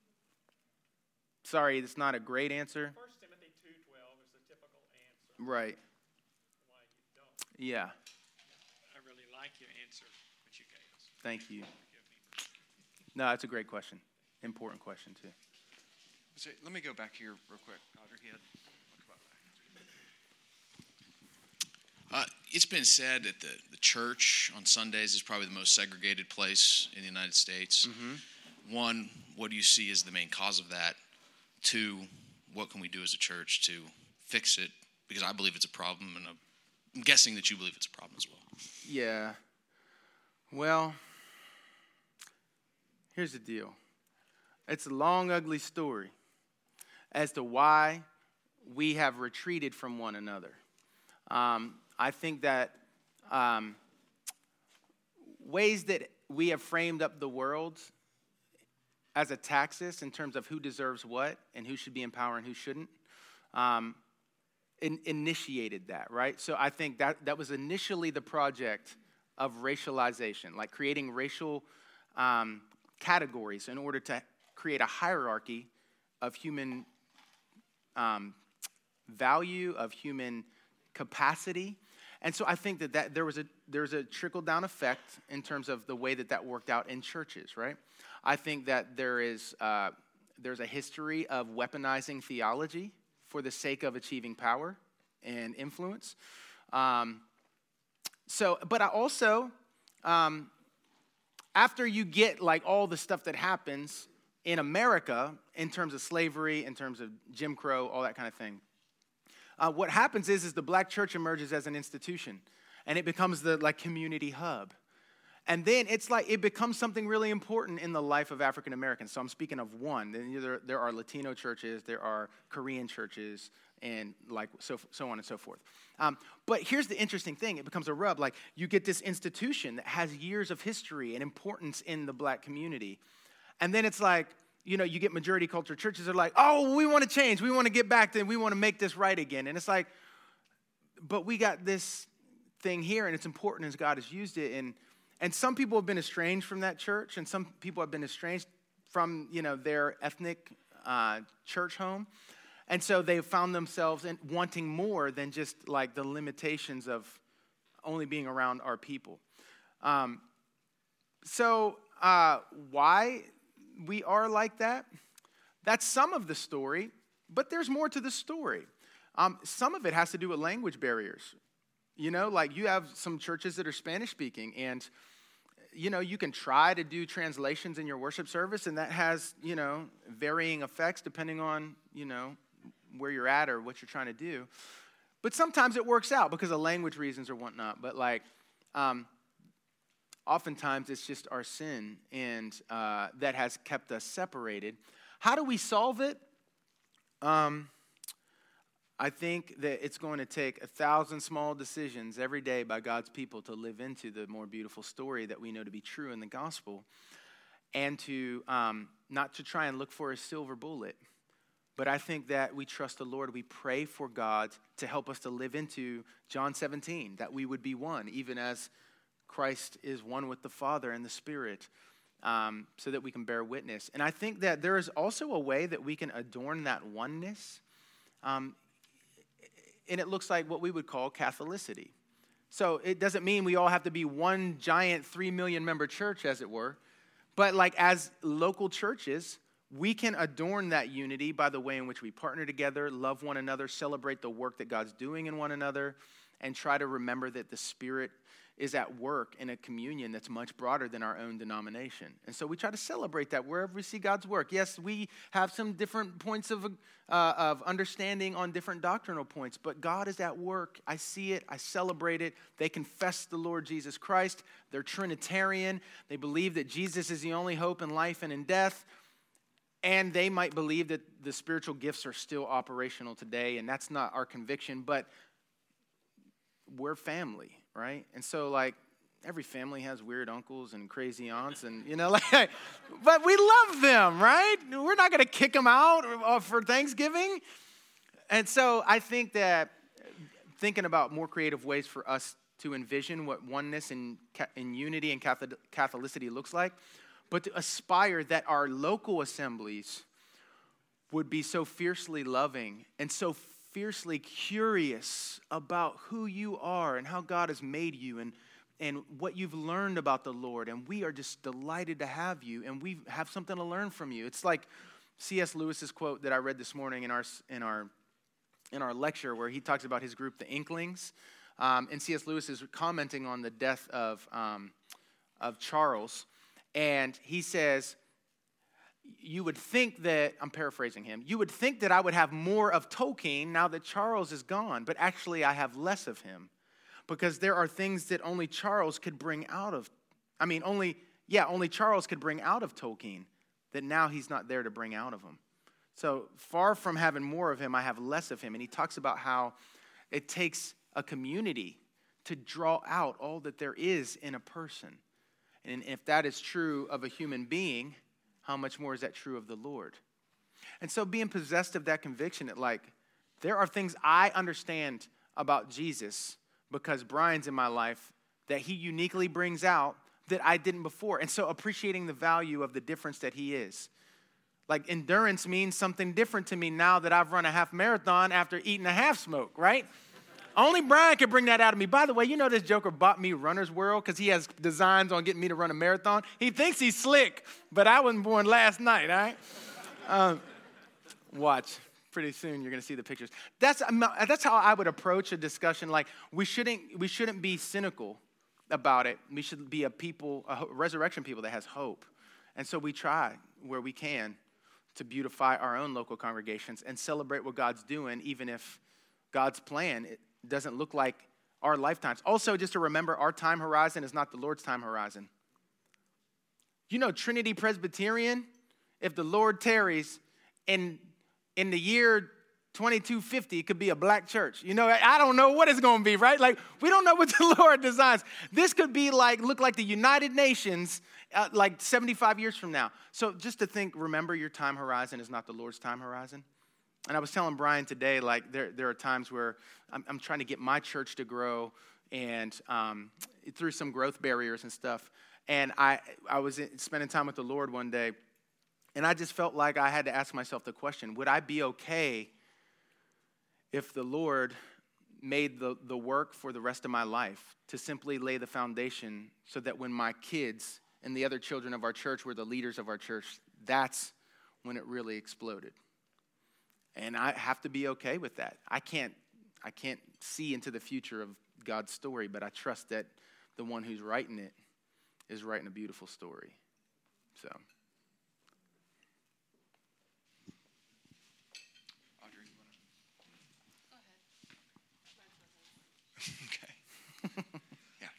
Sorry, it's not a great answer. 1 Timothy 2:12 is the typical answer. Right. Why you don't. Yeah. I really like your answer that you gave us. Thank you. No, it's a great question. Important question, too. So let me go back here real quick. Audrey, it's been said that the church on Sundays is probably the most segregated place in the United States. Mm-hmm. One, what do you see as the main cause of that? Two, what can we do as a church to fix it? Because I believe it's a problem, and I'm guessing that you believe it's a problem as well. Yeah. Well, here's the deal. It's a long, ugly story as to why we have retreated from one another. I think that ways that we have framed up the world as a taxis in terms of who deserves what and who should be in power and who shouldn't, initiated that, right? So I think that was initially the project of racialization, like creating racial categories in order to create a hierarchy of human value, of human capacity. And so I think that there was a trickle-down effect in terms of the way that worked out in churches, right? I think that there's a history of weaponizing theology for the sake of achieving power and influence. But I also, after you get like all the stuff that happens in America in terms of slavery, in terms of Jim Crow, all that kind of thing, what happens is the black church emerges as an institution, and it becomes the like community hub. And then it's like it becomes something really important in the life of African Americans. So I'm speaking of one. Then there are Latino churches, there are Korean churches, and like so on and so forth. But here's the interesting thing: it becomes a rub. Like you get this institution that has years of history and importance in the black community, and then it's like, you know, you get majority culture churches that are like, oh, we want to change. We want to get back to, we want to make this right again. And it's like, but we got this thing here, and it's important as God has used it. And some people have been estranged from that church, and some people have been estranged from, you know, their ethnic church home. And so they've found themselves wanting more than just like the limitations of only being around our people. Why we are like that? That's some of the story, but there's more to the story. Some of it has to do with language barriers. You know, like you have some churches that are Spanish speaking, and, you know, you can try to do translations in your worship service, and that has, you know, varying effects depending on, you know, where you're at or what you're trying to do. But sometimes it works out because of language reasons or whatnot. But like, oftentimes it's just our sin and that has kept us separated. How do we solve it? I think that it's going to take 1,000 small decisions every day by God's people to live into the more beautiful story that we know to be true in the gospel, and to not to try and look for a silver bullet, but I think that we trust the Lord. We pray for God to help us to live into John 17, that we would be one, even as Christ is one with the Father and the Spirit, so that we can bear witness. And I think that there is also a way that we can adorn that oneness, and it looks like what we would call Catholicity. So it doesn't mean we all have to be one giant 3 million member church, as it were. But like as local churches, we can adorn that unity by the way in which we partner together, love one another, celebrate the work that God's doing in one another, and try to remember that the Spirit is at work in a communion that's much broader than our own denomination. And so we try to celebrate that wherever we see God's work. Yes, we have some different points of understanding on different doctrinal points, but God is at work. I see it. I celebrate it. They confess the Lord Jesus Christ. They're Trinitarian. They believe that Jesus is the only hope in life and in death. And they might believe that the spiritual gifts are still operational today, and that's not our conviction, but we're family, right? And so, like, every family has weird uncles and crazy aunts, and, you know, like, but we love them, right? We're not going to kick them out for Thanksgiving. And so I think that thinking about more creative ways for us to envision what oneness and unity and Catholicity looks like, but to aspire that our local assemblies would be so fiercely loving and so fiercely curious about who you are and how God has made you and what you've learned about the Lord. And we are just delighted to have you, and we have something to learn from you. It's like C.S. Lewis's quote that I read this morning in our lecture, where he talks about his group, the Inklings. And C.S. Lewis is commenting on the death of Charles. And he says, you would think that, I'm paraphrasing him, you would think that I would have more of Tolkien now that Charles is gone, but actually I have less of him. Because there are things that only Charles could bring out of, only Charles could bring out of Tolkien that now he's not there to bring out of him. So far from having more of him, I have less of him. And he talks about how it takes a community to draw out all that there is in a person. And if that is true of a human being, how much more is that true of the Lord? And so being possessed of that conviction that there are things I understand about Jesus because Brian's in my life that he uniquely brings out that I didn't before. And so appreciating the value of the difference that he is. Endurance means something different to me now that I've run a half marathon after eating a half smoke, right? Only Brian can bring that out of me. By the way, this joker bought me Runner's World because he has designs on getting me to run a marathon. He thinks he's slick, but I wasn't born last night, all right? Watch. Pretty soon you're going to see the pictures. That's how I would approach a discussion. We shouldn't be cynical about it. We should be a resurrection people that has hope. And so we try where we can to beautify our own local congregations and celebrate what God's doing, even if God's plan doesn't look like our lifetimes. Also, just to remember, our time horizon is not the Lord's time horizon. Trinity Presbyterian, if the Lord tarries, in the year 2250, it could be a black church. I don't know what it's going to be, right? We don't know what the Lord designs. This could be look like the United Nations 75 years from now. So just to think, remember your time horizon is not the Lord's time horizon. And I was telling Brian today, there are times where I'm trying to get my church to grow and through some growth barriers and stuff. And I was spending time with the Lord one day, and I just felt like I had to ask myself the question, would I be okay if the Lord made the work for the rest of my life to simply lay the foundation so that when my kids and the other children of our church were the leaders of our church, that's when it really exploded. And I have to be okay with that. I can't see into the future of God's story, but I trust that the one who's writing it is writing a beautiful story. So. Audrey, you want to? Go ahead. Okay. Yeah,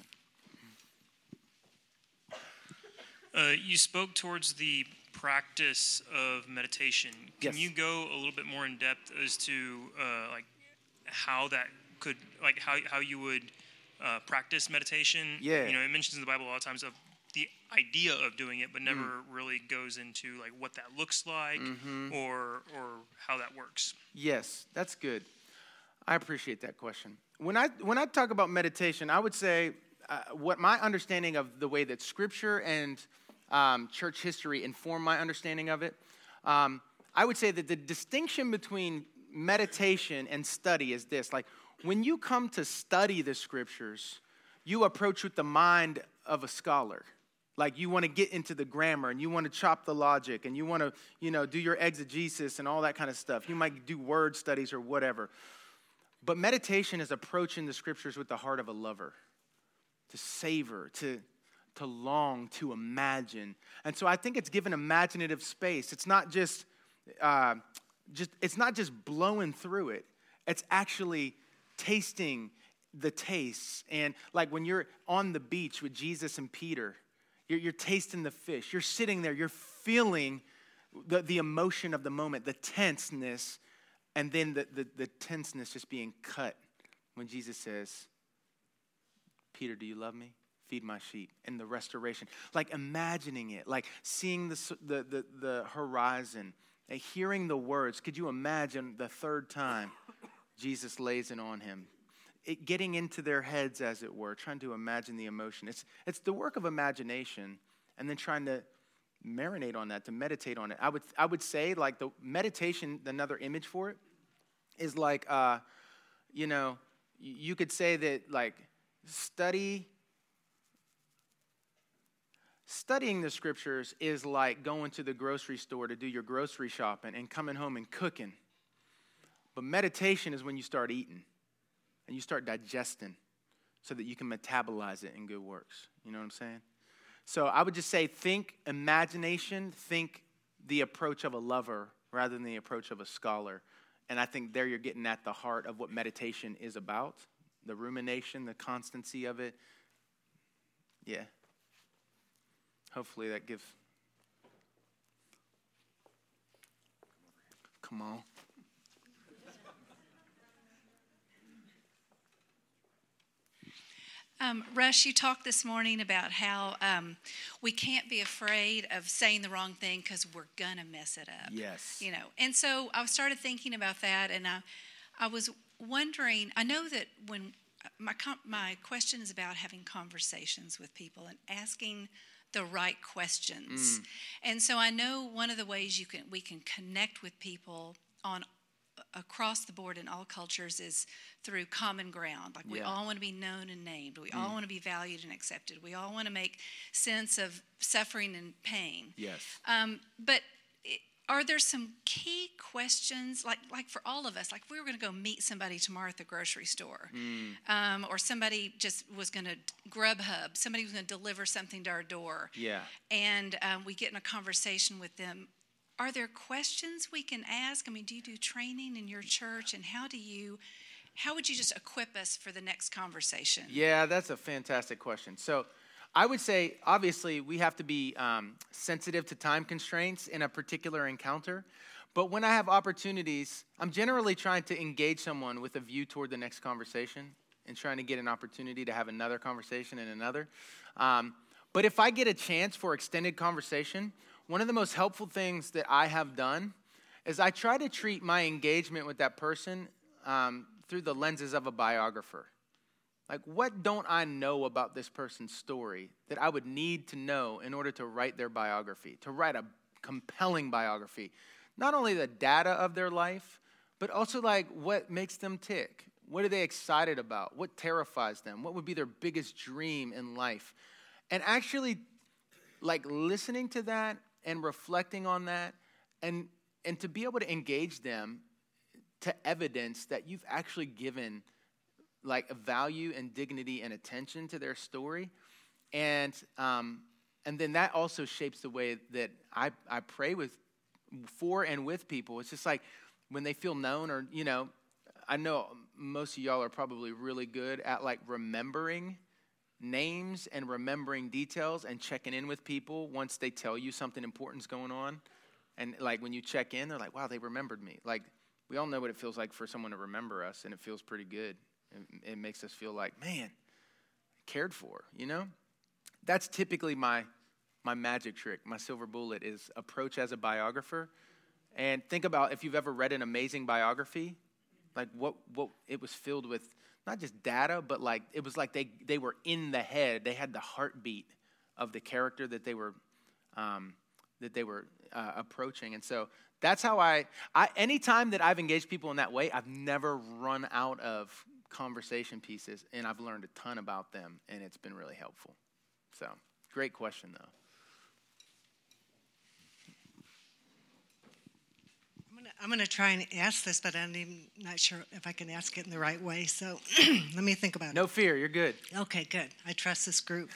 Jonathan. You spoke towards the practice of meditation. Can Yes. you go a little bit more in depth as to how that could, how you would practice meditation? Yeah. It mentions in the Bible a lot of times of the idea of doing it, but never really goes into what that looks like or how that works. Yes, that's good. I appreciate that question. When I talk about meditation, I would say what my understanding of the way that Scripture and church history inform my understanding of it, I would say that the distinction between meditation and study is this. When you come to study the Scriptures, you approach with the mind of a scholar. You want to get into the grammar, and you want to chop the logic, and you want to, do your exegesis and all that kind of stuff. You might do word studies or whatever. But meditation is approaching the Scriptures with the heart of a lover, to savor, to long, to imagine. And so I think it's given imaginative space. It's not just blowing through it. It's actually tasting the tastes. And when you're on the beach with Jesus and Peter, you're tasting the fish. You're sitting there. You're feeling the emotion of the moment, the tenseness, and then the tenseness just being cut when Jesus says, Peter, do you love me? Feed my sheep. And the restoration. Imagining it. Seeing the horizon. Hearing the words. Could you imagine the third time Jesus lays it on him? Getting into their heads, as it were. Trying to imagine the emotion. It's the work of imagination. And then trying to marinate on that. To meditate on it. I would say the meditation, another image for it, is you could say that studying the Scriptures is like going to the grocery store to do your grocery shopping and coming home and cooking. But meditation is when you start eating. and you start digesting so that you can metabolize it in good works. You know what I'm saying? So I would just say think imagination, think the approach of a lover rather than the approach of a scholar. And I think there you're getting at the heart of what meditation is about, the rumination, the constancy of it. Yeah. Hopefully that gives... Come on. Rush, you talked this morning about how we can't be afraid of saying the wrong thing because we're going to mess it up. Yes. You know, and so I started thinking about that, and I was wondering, I know that when my question is about having conversations with people and asking the right questions. And so I know one of the ways we can connect with people across the board in all cultures is through common ground. Like we all want to be known and named. We all want to be valued and accepted. We all want to make sense of suffering and pain. Yes. But are there some key questions, like for all of us, like if we were going to go meet somebody tomorrow at the grocery store, or somebody just was going to Grubhub, somebody was going to deliver something to our door, and we get in a conversation with them, are there questions we can ask? I mean, do you do training in your church, and how would you just equip us for the next conversation? Yeah, that's a fantastic question. So I would say, obviously, we have to be sensitive to time constraints in a particular encounter. But when I have opportunities, I'm generally trying to engage someone with a view toward the next conversation and trying to get an opportunity to have another conversation and another. But if I get a chance for extended conversation, one of the most helpful things that I have done is I try to treat my engagement with that person through the lenses of a biographer. Like, what don't I know about this person's story that I would need to know in order to write their biography, to write a compelling biography? Not only the data of their life, but also like what makes them tick. What are they excited about? What terrifies them? What would be their biggest dream in life? And actually, like, listening to that and reflecting on that and to be able to engage them to evidence that you've actually given like a value and dignity and attention to their story. And then that also shapes the way that I pray for and with people. It's just like when they feel known, or, you know, I know most of y'all are probably really good at like remembering names and remembering details and checking in with people once they tell you something important's going on. And like when you check in, they're like, wow, they remembered me. Like, we all know what it feels like for someone to remember us, and it feels pretty good. It makes us feel like, man, cared for, you know? That's typically my magic trick. My silver bullet is approach as a biographer. And think about if you've ever read an amazing biography, like what it was filled with, not just data, but like it was like they were in the head. They had the heartbeat of the character that they were approaching. And so that's how I anytime that I've engaged people in that way, I've never run out of conversation pieces, and I've learned a ton about them, and it's been really helpful. So, great question, though. I'm going to try and ask this, but I'm not sure if I can ask it in the right way, so let me think about it. No fear, you're good. Okay, good. I trust this group.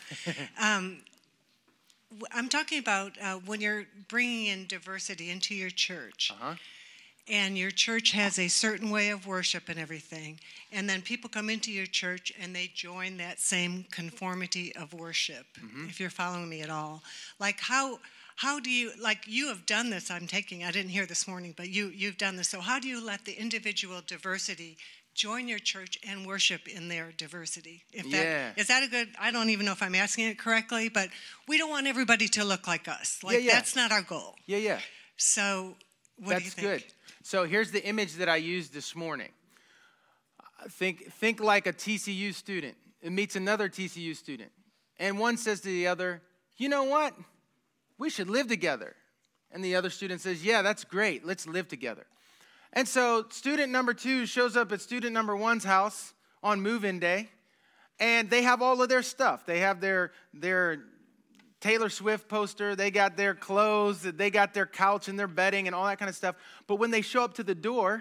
I'm talking about when you're bringing in diversity into your church, and your church has a certain way of worship and everything, and then people come into your church and they join that same conformity of worship, if you're following me at all. Like how do you, like you have done this, I didn't hear this morning, but you've done this. So how do you let the individual diversity join your church and worship in their diversity? Is that a good, I don't even know if I'm asking it correctly, but we don't want everybody to look like us. That's not our goal. So what do you think? That's good. So here's the image that I used this morning. Think like a TCU student. It meets another TCU student. And one says to the other, you know what? We should live together. And the other student says, yeah, that's great. Let's live together. And so student number 2 shows up at student number 1's house on move-in day, and they have all of their stuff. They have their Taylor Swift poster, they got their clothes, they got their couch and their bedding and all that kind of stuff. But when they show up to the door,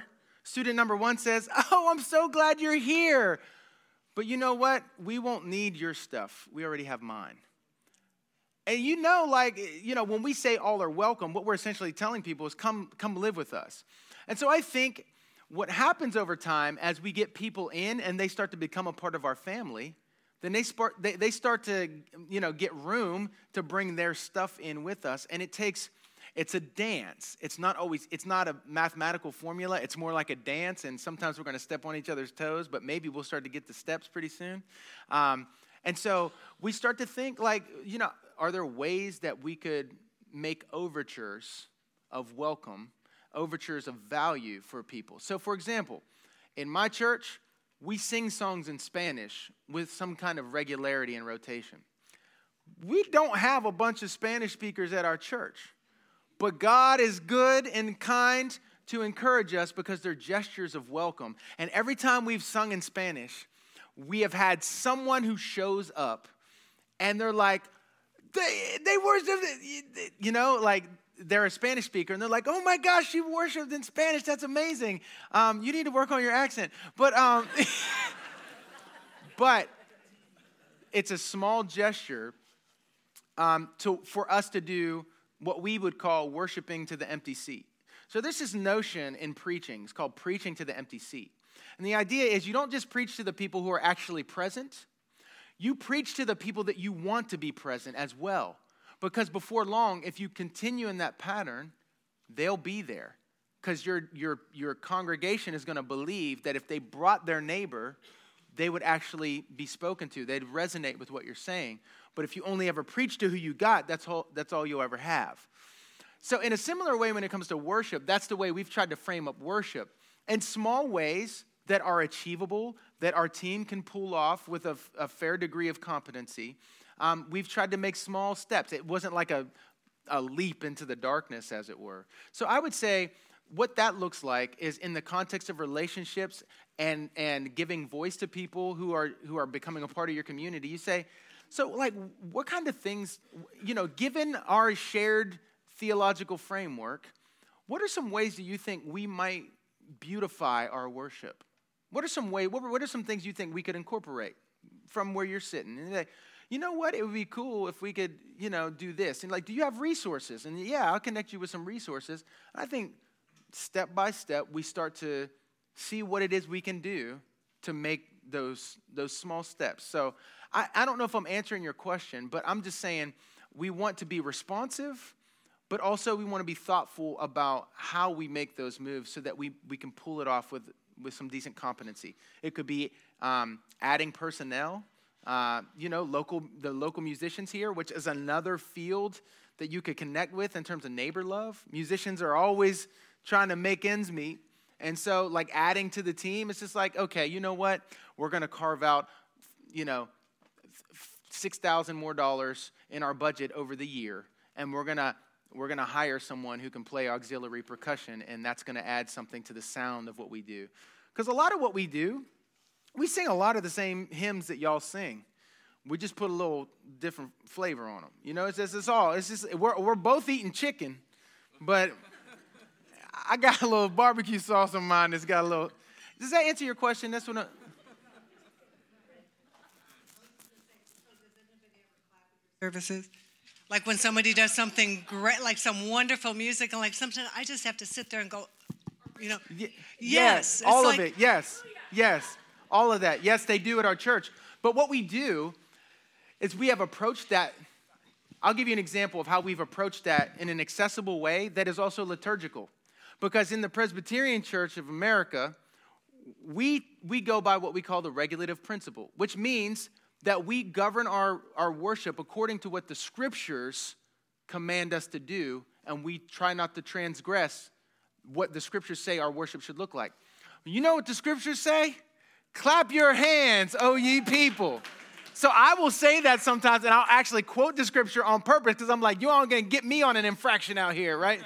Student number 1 says, oh, I'm so glad you're here. But you know what? We won't need your stuff. We already have mine. And when we say all are welcome, what we're essentially telling people is come live with us. And so I think what happens over time as we get people in and they start to become a part of our family, then they start to, get room to bring their stuff in with us. And it's a dance. It's not a mathematical formula. It's more like a dance. And sometimes we're going to step on each other's toes, but maybe we'll start to get the steps pretty soon. And so we start to think are there ways that we could make overtures of welcome, overtures of value for people? So, for example, in my church, we sing songs in Spanish with some kind of regularity and rotation. We don't have a bunch of Spanish speakers at our church, but God is good and kind to encourage us because they're gestures of welcome. And every time we've sung in Spanish, we have had someone who shows up and they're like, they worship, they're a Spanish speaker, and they're like, oh my gosh, you worshiped in Spanish, that's amazing. You need to work on your accent. But it's a small gesture for us to do what we would call worshiping to the empty seat. So there's this notion in preaching, it's called preaching to the empty seat. And the idea is you don't just preach to the people who are actually present, you preach to the people that you want to be present as well. Because before long, if you continue in that pattern, they'll be there. Because your congregation is going to believe that if they brought their neighbor, they would actually be spoken to. They'd resonate with what you're saying. But if you only ever preach to who you got, that's all you'll ever have. So in a similar way when it comes to worship, that's the way we've tried to frame up worship. In small ways that are achievable, that our team can pull off with a fair degree of competency, we've tried to make small steps. It wasn't like a leap into the darkness, as it were. So I would say what that looks like is in the context of relationships and giving voice to people who are becoming a part of your community. You say, so what kind of things, given our shared theological framework, what are some ways that you think we might beautify our worship? What are some things you think we could incorporate from where you're sitting? And you know what? It would be cool if we could, do this. And do you have resources? And yeah, I'll connect you with some resources. I think step by step, we start to see what it is we can do to make those small steps. So I don't know if I'm answering your question, but I'm just saying we want to be responsive, but also we want to be thoughtful about how we make those moves so that we can pull it off with some decent competency. It could be adding personnel. The local musicians here, which is another field that you could connect with in terms of neighbor love. Musicians are always trying to make ends meet. And so adding to the team, it's just okay, you know what? We're going to carve out, $6,000 more in our budget over the year. And we're going to hire someone who can play auxiliary percussion, and that's going to add something to the sound of what we do. Because a lot of what we do, we sing a lot of the same hymns that y'all sing. We just put a little different flavor on them. We're both eating chicken, but I got a little barbecue sauce on mine that's got a little. Does that answer your question? That's what services? Like when somebody does something great, like some wonderful music, and sometimes I just have to sit there and go, yes. All of it, yes, all of that. Yes, they do at our church. But what we do is we have approached that. I'll give you an example of how we've approached that in an accessible way that is also liturgical. Because in the Presbyterian Church of America, we go by what we call the regulative principle, which means that we govern our worship according to what the scriptures command us to do, and we try not to transgress what the scriptures say our worship should look like. You know what the scriptures say? Clap your hands, O ye people. So I will say that sometimes, and I'll actually quote the scripture on purpose because I'm like, you all going to get me on an infraction out here, right?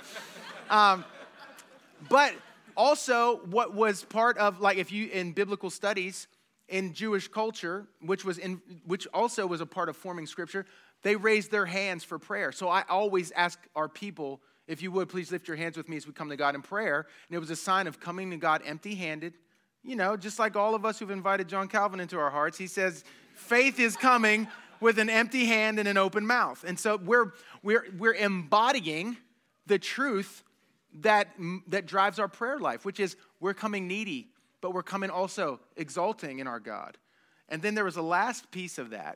But also what was part of, if you, in biblical studies, in Jewish culture, which also was a part of forming scripture, they raised their hands for prayer. So I always ask our people If you would, please lift your hands with me as we come to God in prayer. And it was a sign of coming to God empty-handed. You know, just like all of us who've invited John Calvin into our hearts, he says, faith is coming with an empty hand and an open mouth. And so we're embodying the truth that drives our prayer life, which is we're coming needy, but we're coming also exalting in our God. And then there was a last piece of that,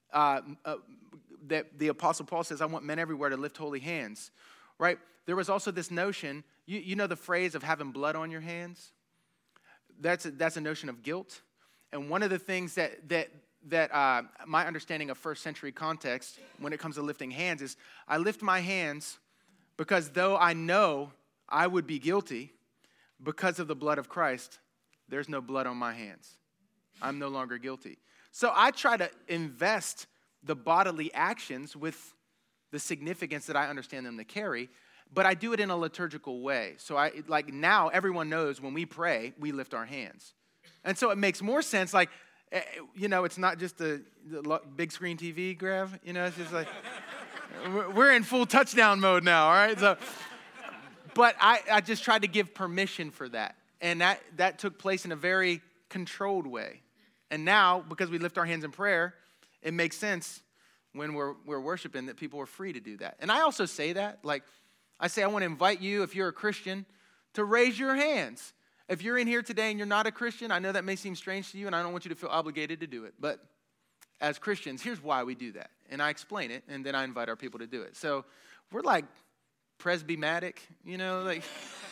that the Apostle Paul says, I want men everywhere to lift holy hands, right? There was also this notion, you know the phrase of having blood on your hands? That's a notion of guilt. And one of the things that my understanding of first century context when it comes to lifting hands is I lift my hands because though I know I would be guilty, because of the blood of Christ, there's no blood on my hands. I'm no longer guilty. So I try to invest the bodily actions with the significance that I understand them to carry, but I do it in a liturgical way. So now everyone knows when we pray, we lift our hands. And so it makes more sense, like, you know, it's not just the big screen TV grab, you know, it's just like, we're in full touchdown mode now, all right? So, but I just tried to give permission for that. And that took place in a very controlled way. And now, because we lift our hands in prayer, it makes sense when we're worshiping that people are free to do that. And I also say that, like, I say I want to invite you, if you're a Christian, to raise your hands. If you're in here today and you're not a Christian, I know that may seem strange to you, and I don't want you to feel obligated to do it. But as Christians, here's why we do that. And I explain it, and then I invite our people to do it. So we're like presbymatic, you know, like,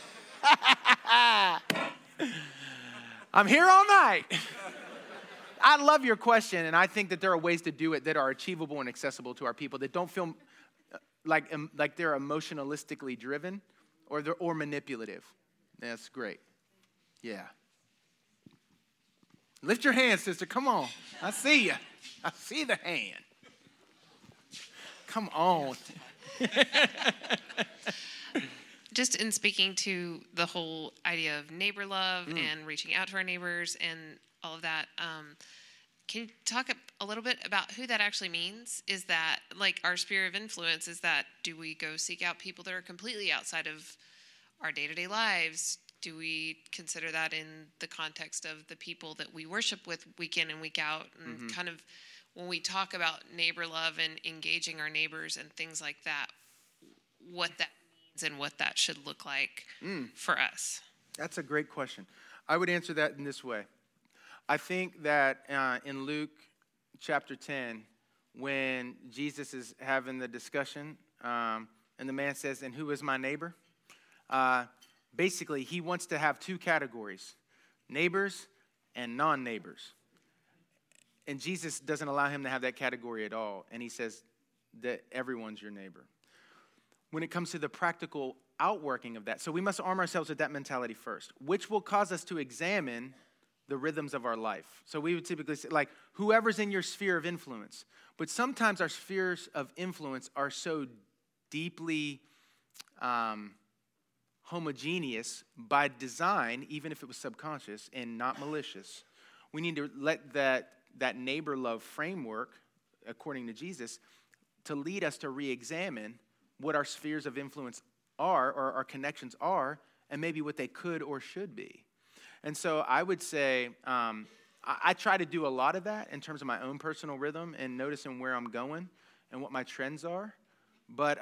I'm here all night. I love your question, and I think that there are ways to do it that are achievable and accessible to our people that don't feel like they're emotionalistically driven or manipulative. That's great. Yeah. Lift your hand, sister. Come on. I see you. I see the hand. Come on. Just in speaking to the whole idea of neighbor love and reaching out to our neighbors and all of that, can you talk a little bit about who that actually means? Is that, like, our sphere of influence, is that, do we go seek out people that are completely outside of our day-to-day lives? Do we consider that in the context of the people that we worship with week in and week out? And kind of when we talk about neighbor love and engaging our neighbors and things like that, what that means and what that should look like for us? That's a great question. I would answer that in this way. I think that in Luke chapter 10, when Jesus is having the discussion, and the man says, and who is my neighbor? Basically, he wants to have two categories, neighbors and non-neighbors. And Jesus doesn't allow him to have that category at all. And he says that everyone's your neighbor. When it comes to the practical outworking of that, so we must arm ourselves with that mentality first, which will cause us to examine the rhythms of our life. So we would typically say, like, whoever's in your sphere of influence. But sometimes our spheres of influence are so deeply homogeneous by design, even if it was subconscious and not malicious. We need to let that neighbor love framework, according to Jesus, to lead us to re-examine what our spheres of influence are, or our connections are, and maybe what they could or should be. And so I would say I try to do a lot of that in terms of my own personal rhythm and noticing where I'm going and what my trends are. But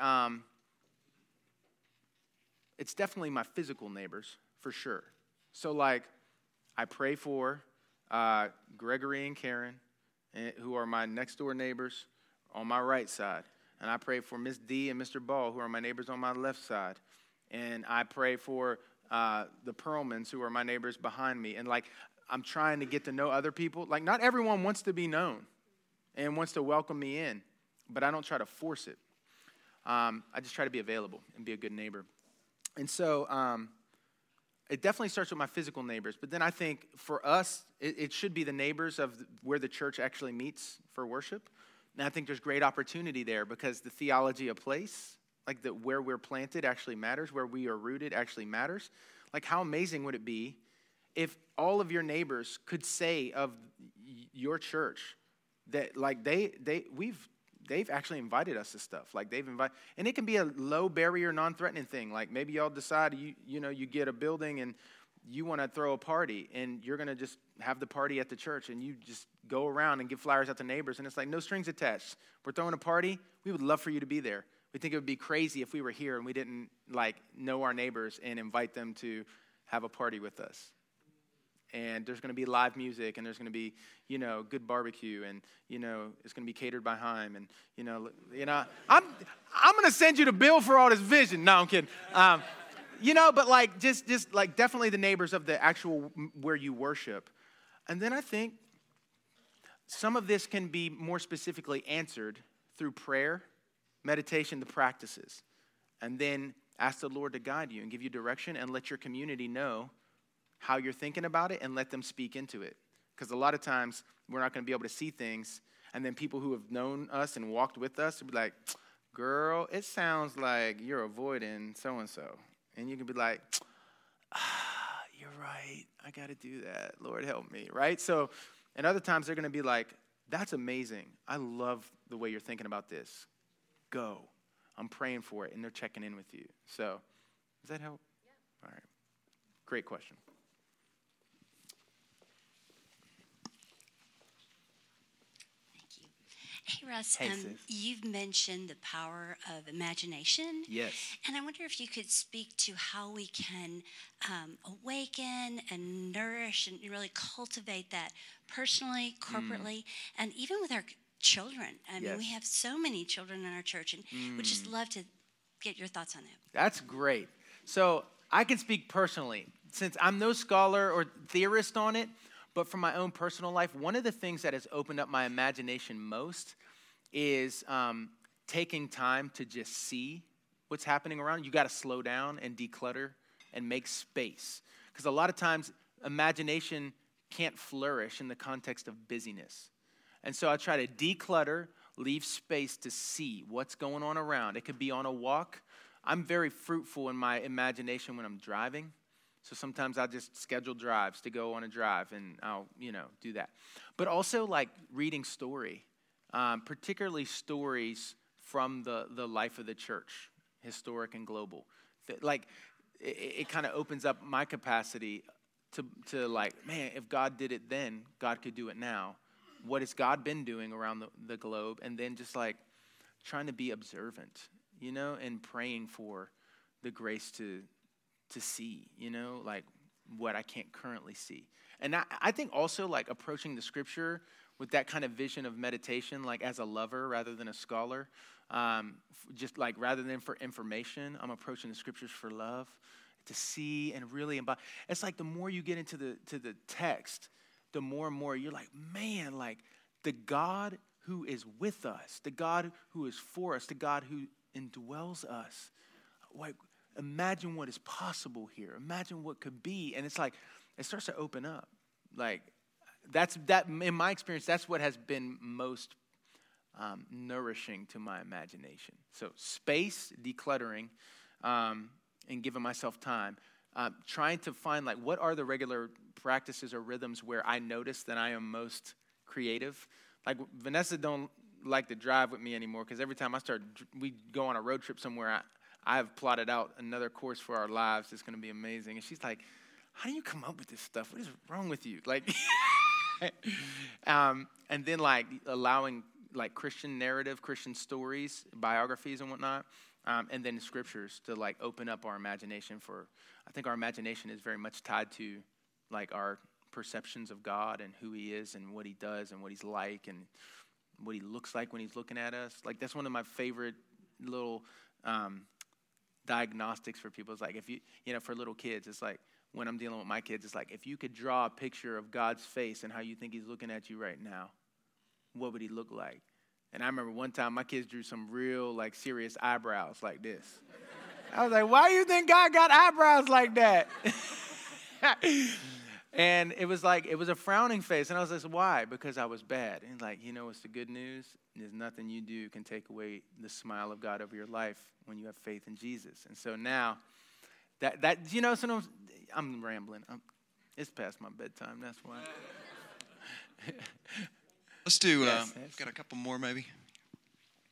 it's definitely my physical neighbors, for sure. So, like, I pray for Gregory and Karen, who are my next-door neighbors on my right side. And I pray for Miss D and Mr. Ball, who are my neighbors on my left side. And I pray for the Perlmans, who are my neighbors behind me. And, like, I'm trying to get to know other people. Like, not everyone wants to be known and wants to welcome me in, but I don't try to force it. I just try to be available and be a good neighbor. And so it definitely starts with my physical neighbors. But then I think for us, it should be the neighbors of where the church actually meets for worship. And I think there's great opportunity there because the theology of place, like where we're planted actually matters, where we are rooted actually matters. Like, how amazing would it be if all of your neighbors could say of your church that, like, they've actually invited us to stuff. Like and it can be a low barrier, non-threatening thing. Like maybe y'all decide you get a building and you want to throw a party, and you're going to just have the party at the church, and you just go around and give flyers out to neighbors, and it's like no strings attached. We're throwing a party. We would love for you to be there. We think it would be crazy if we were here and we didn't know our neighbors and invite them to have a party with us. And there's going to be live music, and there's going to be, good barbecue, and, it's going to be catered by Heim, and, I'm going to send you the bill for all this vision. No, I'm kidding. But just definitely the neighbors of the actual where you worship. And then I think some of this can be more specifically answered through prayer, meditation, the practices. And then ask the Lord to guide you and give you direction, and let your community know how you're thinking about it, and let them speak into it. Because a lot of times we're not going to be able to see things, and then people who have known us and walked with us will be like, girl, it sounds like you're avoiding so-and-so. And you can be like, you're right. I got to do that. Lord, help me, right? So, and other times they're going to be like, that's amazing. I love the way you're thinking about this. Go. I'm praying for it. And they're checking in with you. So, does that help? Yeah. All right. Great question. Hey, Russ, Hey, you've mentioned the power of imagination. Yes. And I wonder if you could speak to how we can awaken and nourish and really cultivate that personally, corporately, and even with our children. I mean, we have so many children in our church, and we'd just love to get your thoughts on that. That's great. So I can speak personally. Since I'm no scholar or theorist on it, but from my own personal life, one of the things that has opened up my imagination most is taking time to just see what's happening around. You got to slow down and declutter and make space. Because a lot of times, imagination can't flourish in the context of busyness. And so I try to declutter, leave space to see what's going on around. It could be on a walk. I'm very fruitful in my imagination when I'm driving. So sometimes I'll just schedule drives to go on a drive, and I'll, do that. But also reading story, particularly stories from the life of the church, historic and global. It kind of opens up my capacity to man, if God did it then, God could do it now. What has God been doing around the globe? And then just trying to be observant, and praying for the grace to see, what I can't currently see. And I think also approaching the scripture with that kind of vision of meditation, as a lover rather than a scholar, just rather than for information, I'm approaching the scriptures for love, to see and really embody. It's the more you get into the text, the more and more you're man, the God who is with us, the God who is for us, the God who indwells us, imagine what is possible here. Imagine what could be. And it's it starts to open up. That's in my experience, that's what has been most nourishing to my imagination. So space, decluttering, and giving myself time. Trying to find what are the regular practices or rhythms where I notice that I am most creative. Vanessa don't like to drive with me anymore because every time we go on a road trip somewhere, I have plotted out another course for our lives that's going to be amazing. And she's like, how do you come up with this stuff? What is wrong with you? And then allowing Christian narrative, Christian stories, biographies and whatnot. And then the scriptures to open up our imagination I think our imagination is very much tied to our perceptions of God and who he is and what he does and what he's like and what he looks like when he's looking at us. That's one of my favorite little diagnostics for people. It's if you, for little kids, it's when I'm dealing with my kids, it's if you could draw a picture of God's face and how you think he's looking at you right now, what would he look like? And I remember one time my kids drew some real serious eyebrows like this. I was why do you think God got eyebrows like that? And it was a frowning face. And I was why? Because I was bad. And what's the good news? There's nothing you do can take away the smile of God over your life when you have faith in Jesus. And so now, sometimes I'm rambling. It's past my bedtime, that's why. Let's do, got a couple more maybe.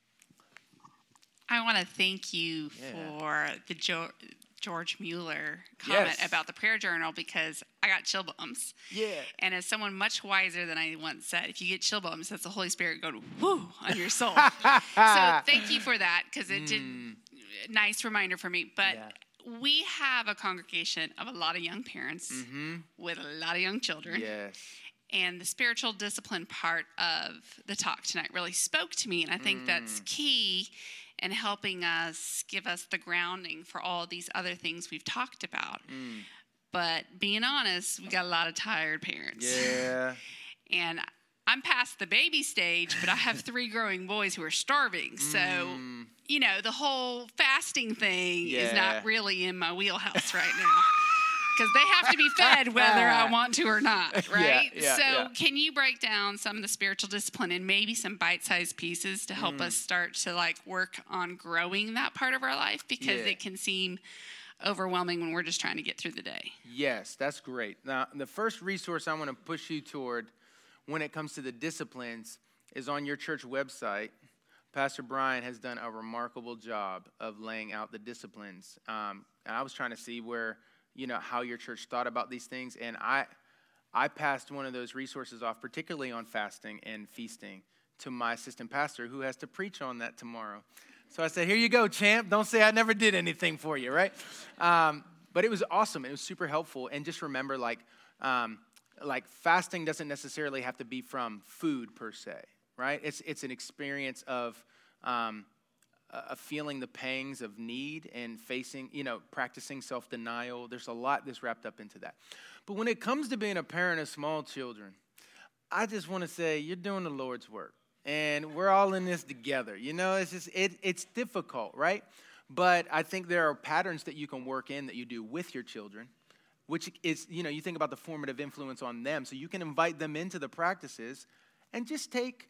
I want to thank you for the George Mueller comment about the prayer journal, because I got chill bumps. Yeah. And as someone much wiser than I once said, if you get chill bumps, that's the Holy Spirit going whoo on your soul. So thank you for that, because it did nice reminder for me. But we have a congregation of a lot of young parents with a lot of young children. Yes. And the spiritual discipline part of the talk tonight really spoke to me. And I think that's key in helping us, give us the grounding for all these other things we've talked about. But being honest, we got a lot of tired parents. Yeah. And I'm past the baby stage, but I have 3 growing boys who are starving. So, you know, the whole fasting thing is not really in my wheelhouse right now. Because they have to be fed whether I want to or not, right? Can you break down some of the spiritual discipline and maybe some bite-sized pieces to help us start to like work on growing that part of our life? Because it can seem overwhelming when we're just trying to get through the day. Yes, that's great. Now, the first resource I want to push you toward when it comes to the disciplines is on your church website. Pastor Brian has done a remarkable job of laying out the disciplines. And I was trying to see where, you know, how your church thought about these things. And I passed one of those resources off, particularly on fasting and feasting, to my assistant pastor, who has to preach on that tomorrow. So I said, here you go, champ. Don't say I never did anything for you, right? But it was awesome. It was super helpful. And just remember, like fasting doesn't necessarily have to be from food per se, right? It's an experience of feeling the pangs of need and facing, you know, practicing self-denial. There's a lot that's wrapped up into that. But when it comes to being a parent of small children, I just want to say you're doing the Lord's work. And we're all in this together. You know, it's just, it's difficult, right? But I think there are patterns that you can work in that you do with your children, which is, you know, you think about the formative influence on them. So you can invite them into the practices and just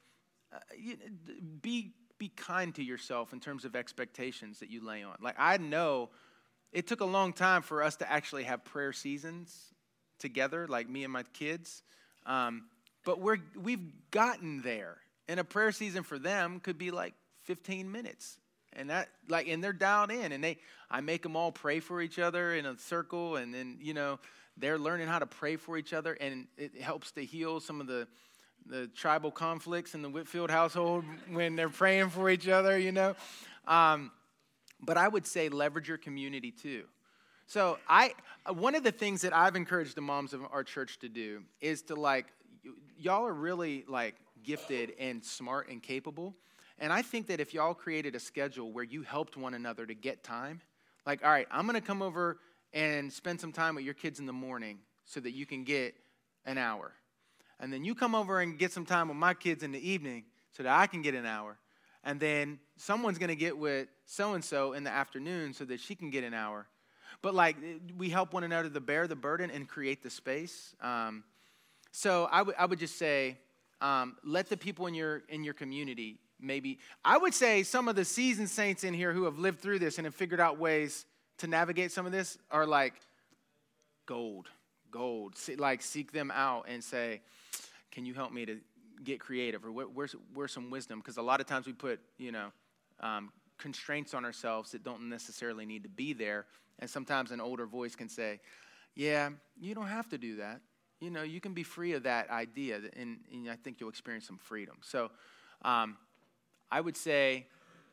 be kind to yourself in terms of expectations that you lay on. Like, I know it took a long time for us to actually have prayer seasons together, like me and my kids. But we've gotten there. And a prayer season for them could be like 15 minutes. And they're dialed in, and I make them all pray for each other in a circle, and then, you know, they're learning how to pray for each other, and it helps to heal some of the tribal conflicts in the Whitfield household when they're praying for each other, you know. But I would say leverage your community too. So one of the things that I've encouraged the moms of our church to do is to, like, y'all are really like gifted and smart and capable. And I think that if y'all created a schedule where you helped one another to get time, like, all right, I'm going to come over and spend some time with your kids in the morning so that you can get an hour. And then you come over and get some time with my kids in the evening so that I can get an hour. And then someone's going to get with so-and-so in the afternoon so that she can get an hour. But, like, we help one another to bear the burden and create the space. So I would just say, let the people in your community, maybe, I would say some of the seasoned saints in here who have lived through this and have figured out ways to navigate some of this are like gold. Like, seek them out and say, can you help me to get creative? Or where's some wisdom? Because a lot of times we put, you know, constraints on ourselves that don't necessarily need to be there. And sometimes an older voice can say, yeah, you don't have to do that. You know, you can be free of that idea, and I think you'll experience some freedom. So I would say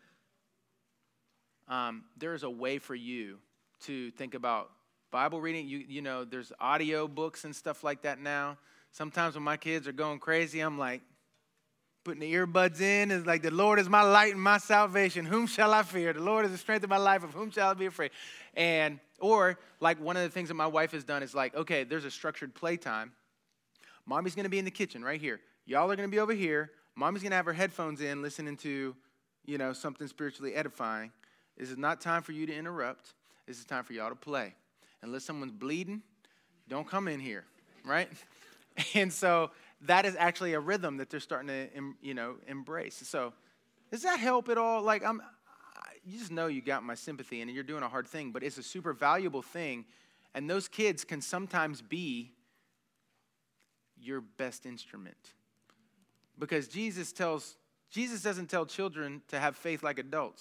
there is a way for you to think about Bible reading. You know, there's audio books and stuff like that now. Sometimes when my kids are going crazy, I'm like putting the earbuds in. It's like, the Lord is my light and my salvation. Whom shall I fear? The Lord is the strength of my life. Of whom shall I be afraid? Or like one of the things that my wife has done is like, okay, there's a structured playtime. Mommy's going to be in the kitchen right here. Y'all are going to be over here. Mommy's going to have her headphones in listening to, you know, something spiritually edifying. This is not time for you to interrupt. This is time for y'all to play. Unless someone's bleeding, don't come in here, right? And so that is actually a rhythm that they're starting to, you know, embrace. So does that help at all? Like, you just know you got my sympathy, and you're doing a hard thing, but it's a super valuable thing. And those kids can sometimes be your best instrument. Because Jesus doesn't tell children to have faith like adults.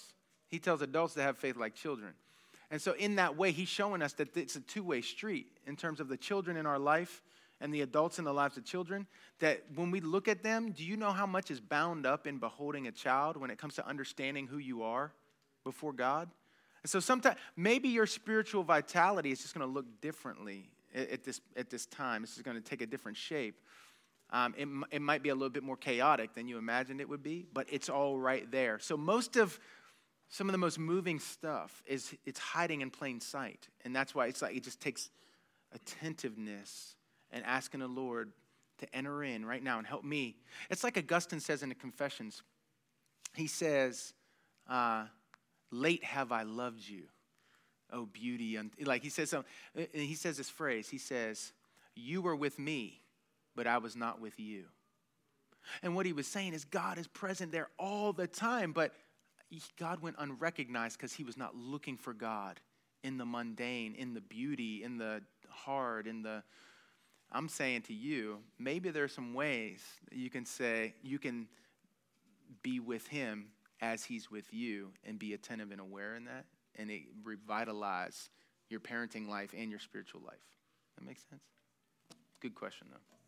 He tells adults to have faith like children. And so in that way, he's showing us that it's a two-way street in terms of the children in our life and the adults in the lives of children, that when we look at them, do you know how much is bound up in beholding a child when it comes to understanding who you are before God? And so sometimes, maybe your spiritual vitality is just going to look differently at this time. This is going to take a different shape. It might be a little bit more chaotic than you imagined it would be, but it's all right there. So some of the most moving stuff it's hiding in plain sight. And that's why it's like it just takes attentiveness and asking the Lord to enter in right now and help me. It's like Augustine says in the Confessions. He says, late have I loved you, oh beauty. Like he says this phrase. He says, you were with me, but I was not with you. And what he was saying is God is present there all the time, but God went unrecognized because he was not looking for God in the mundane, in the beauty, in the hard, I'm saying to you, maybe there's some ways that you can say, you can be with him as he's with you and be attentive and aware in that, and it revitalize your parenting life and your spiritual life. That makes sense? Good question, though.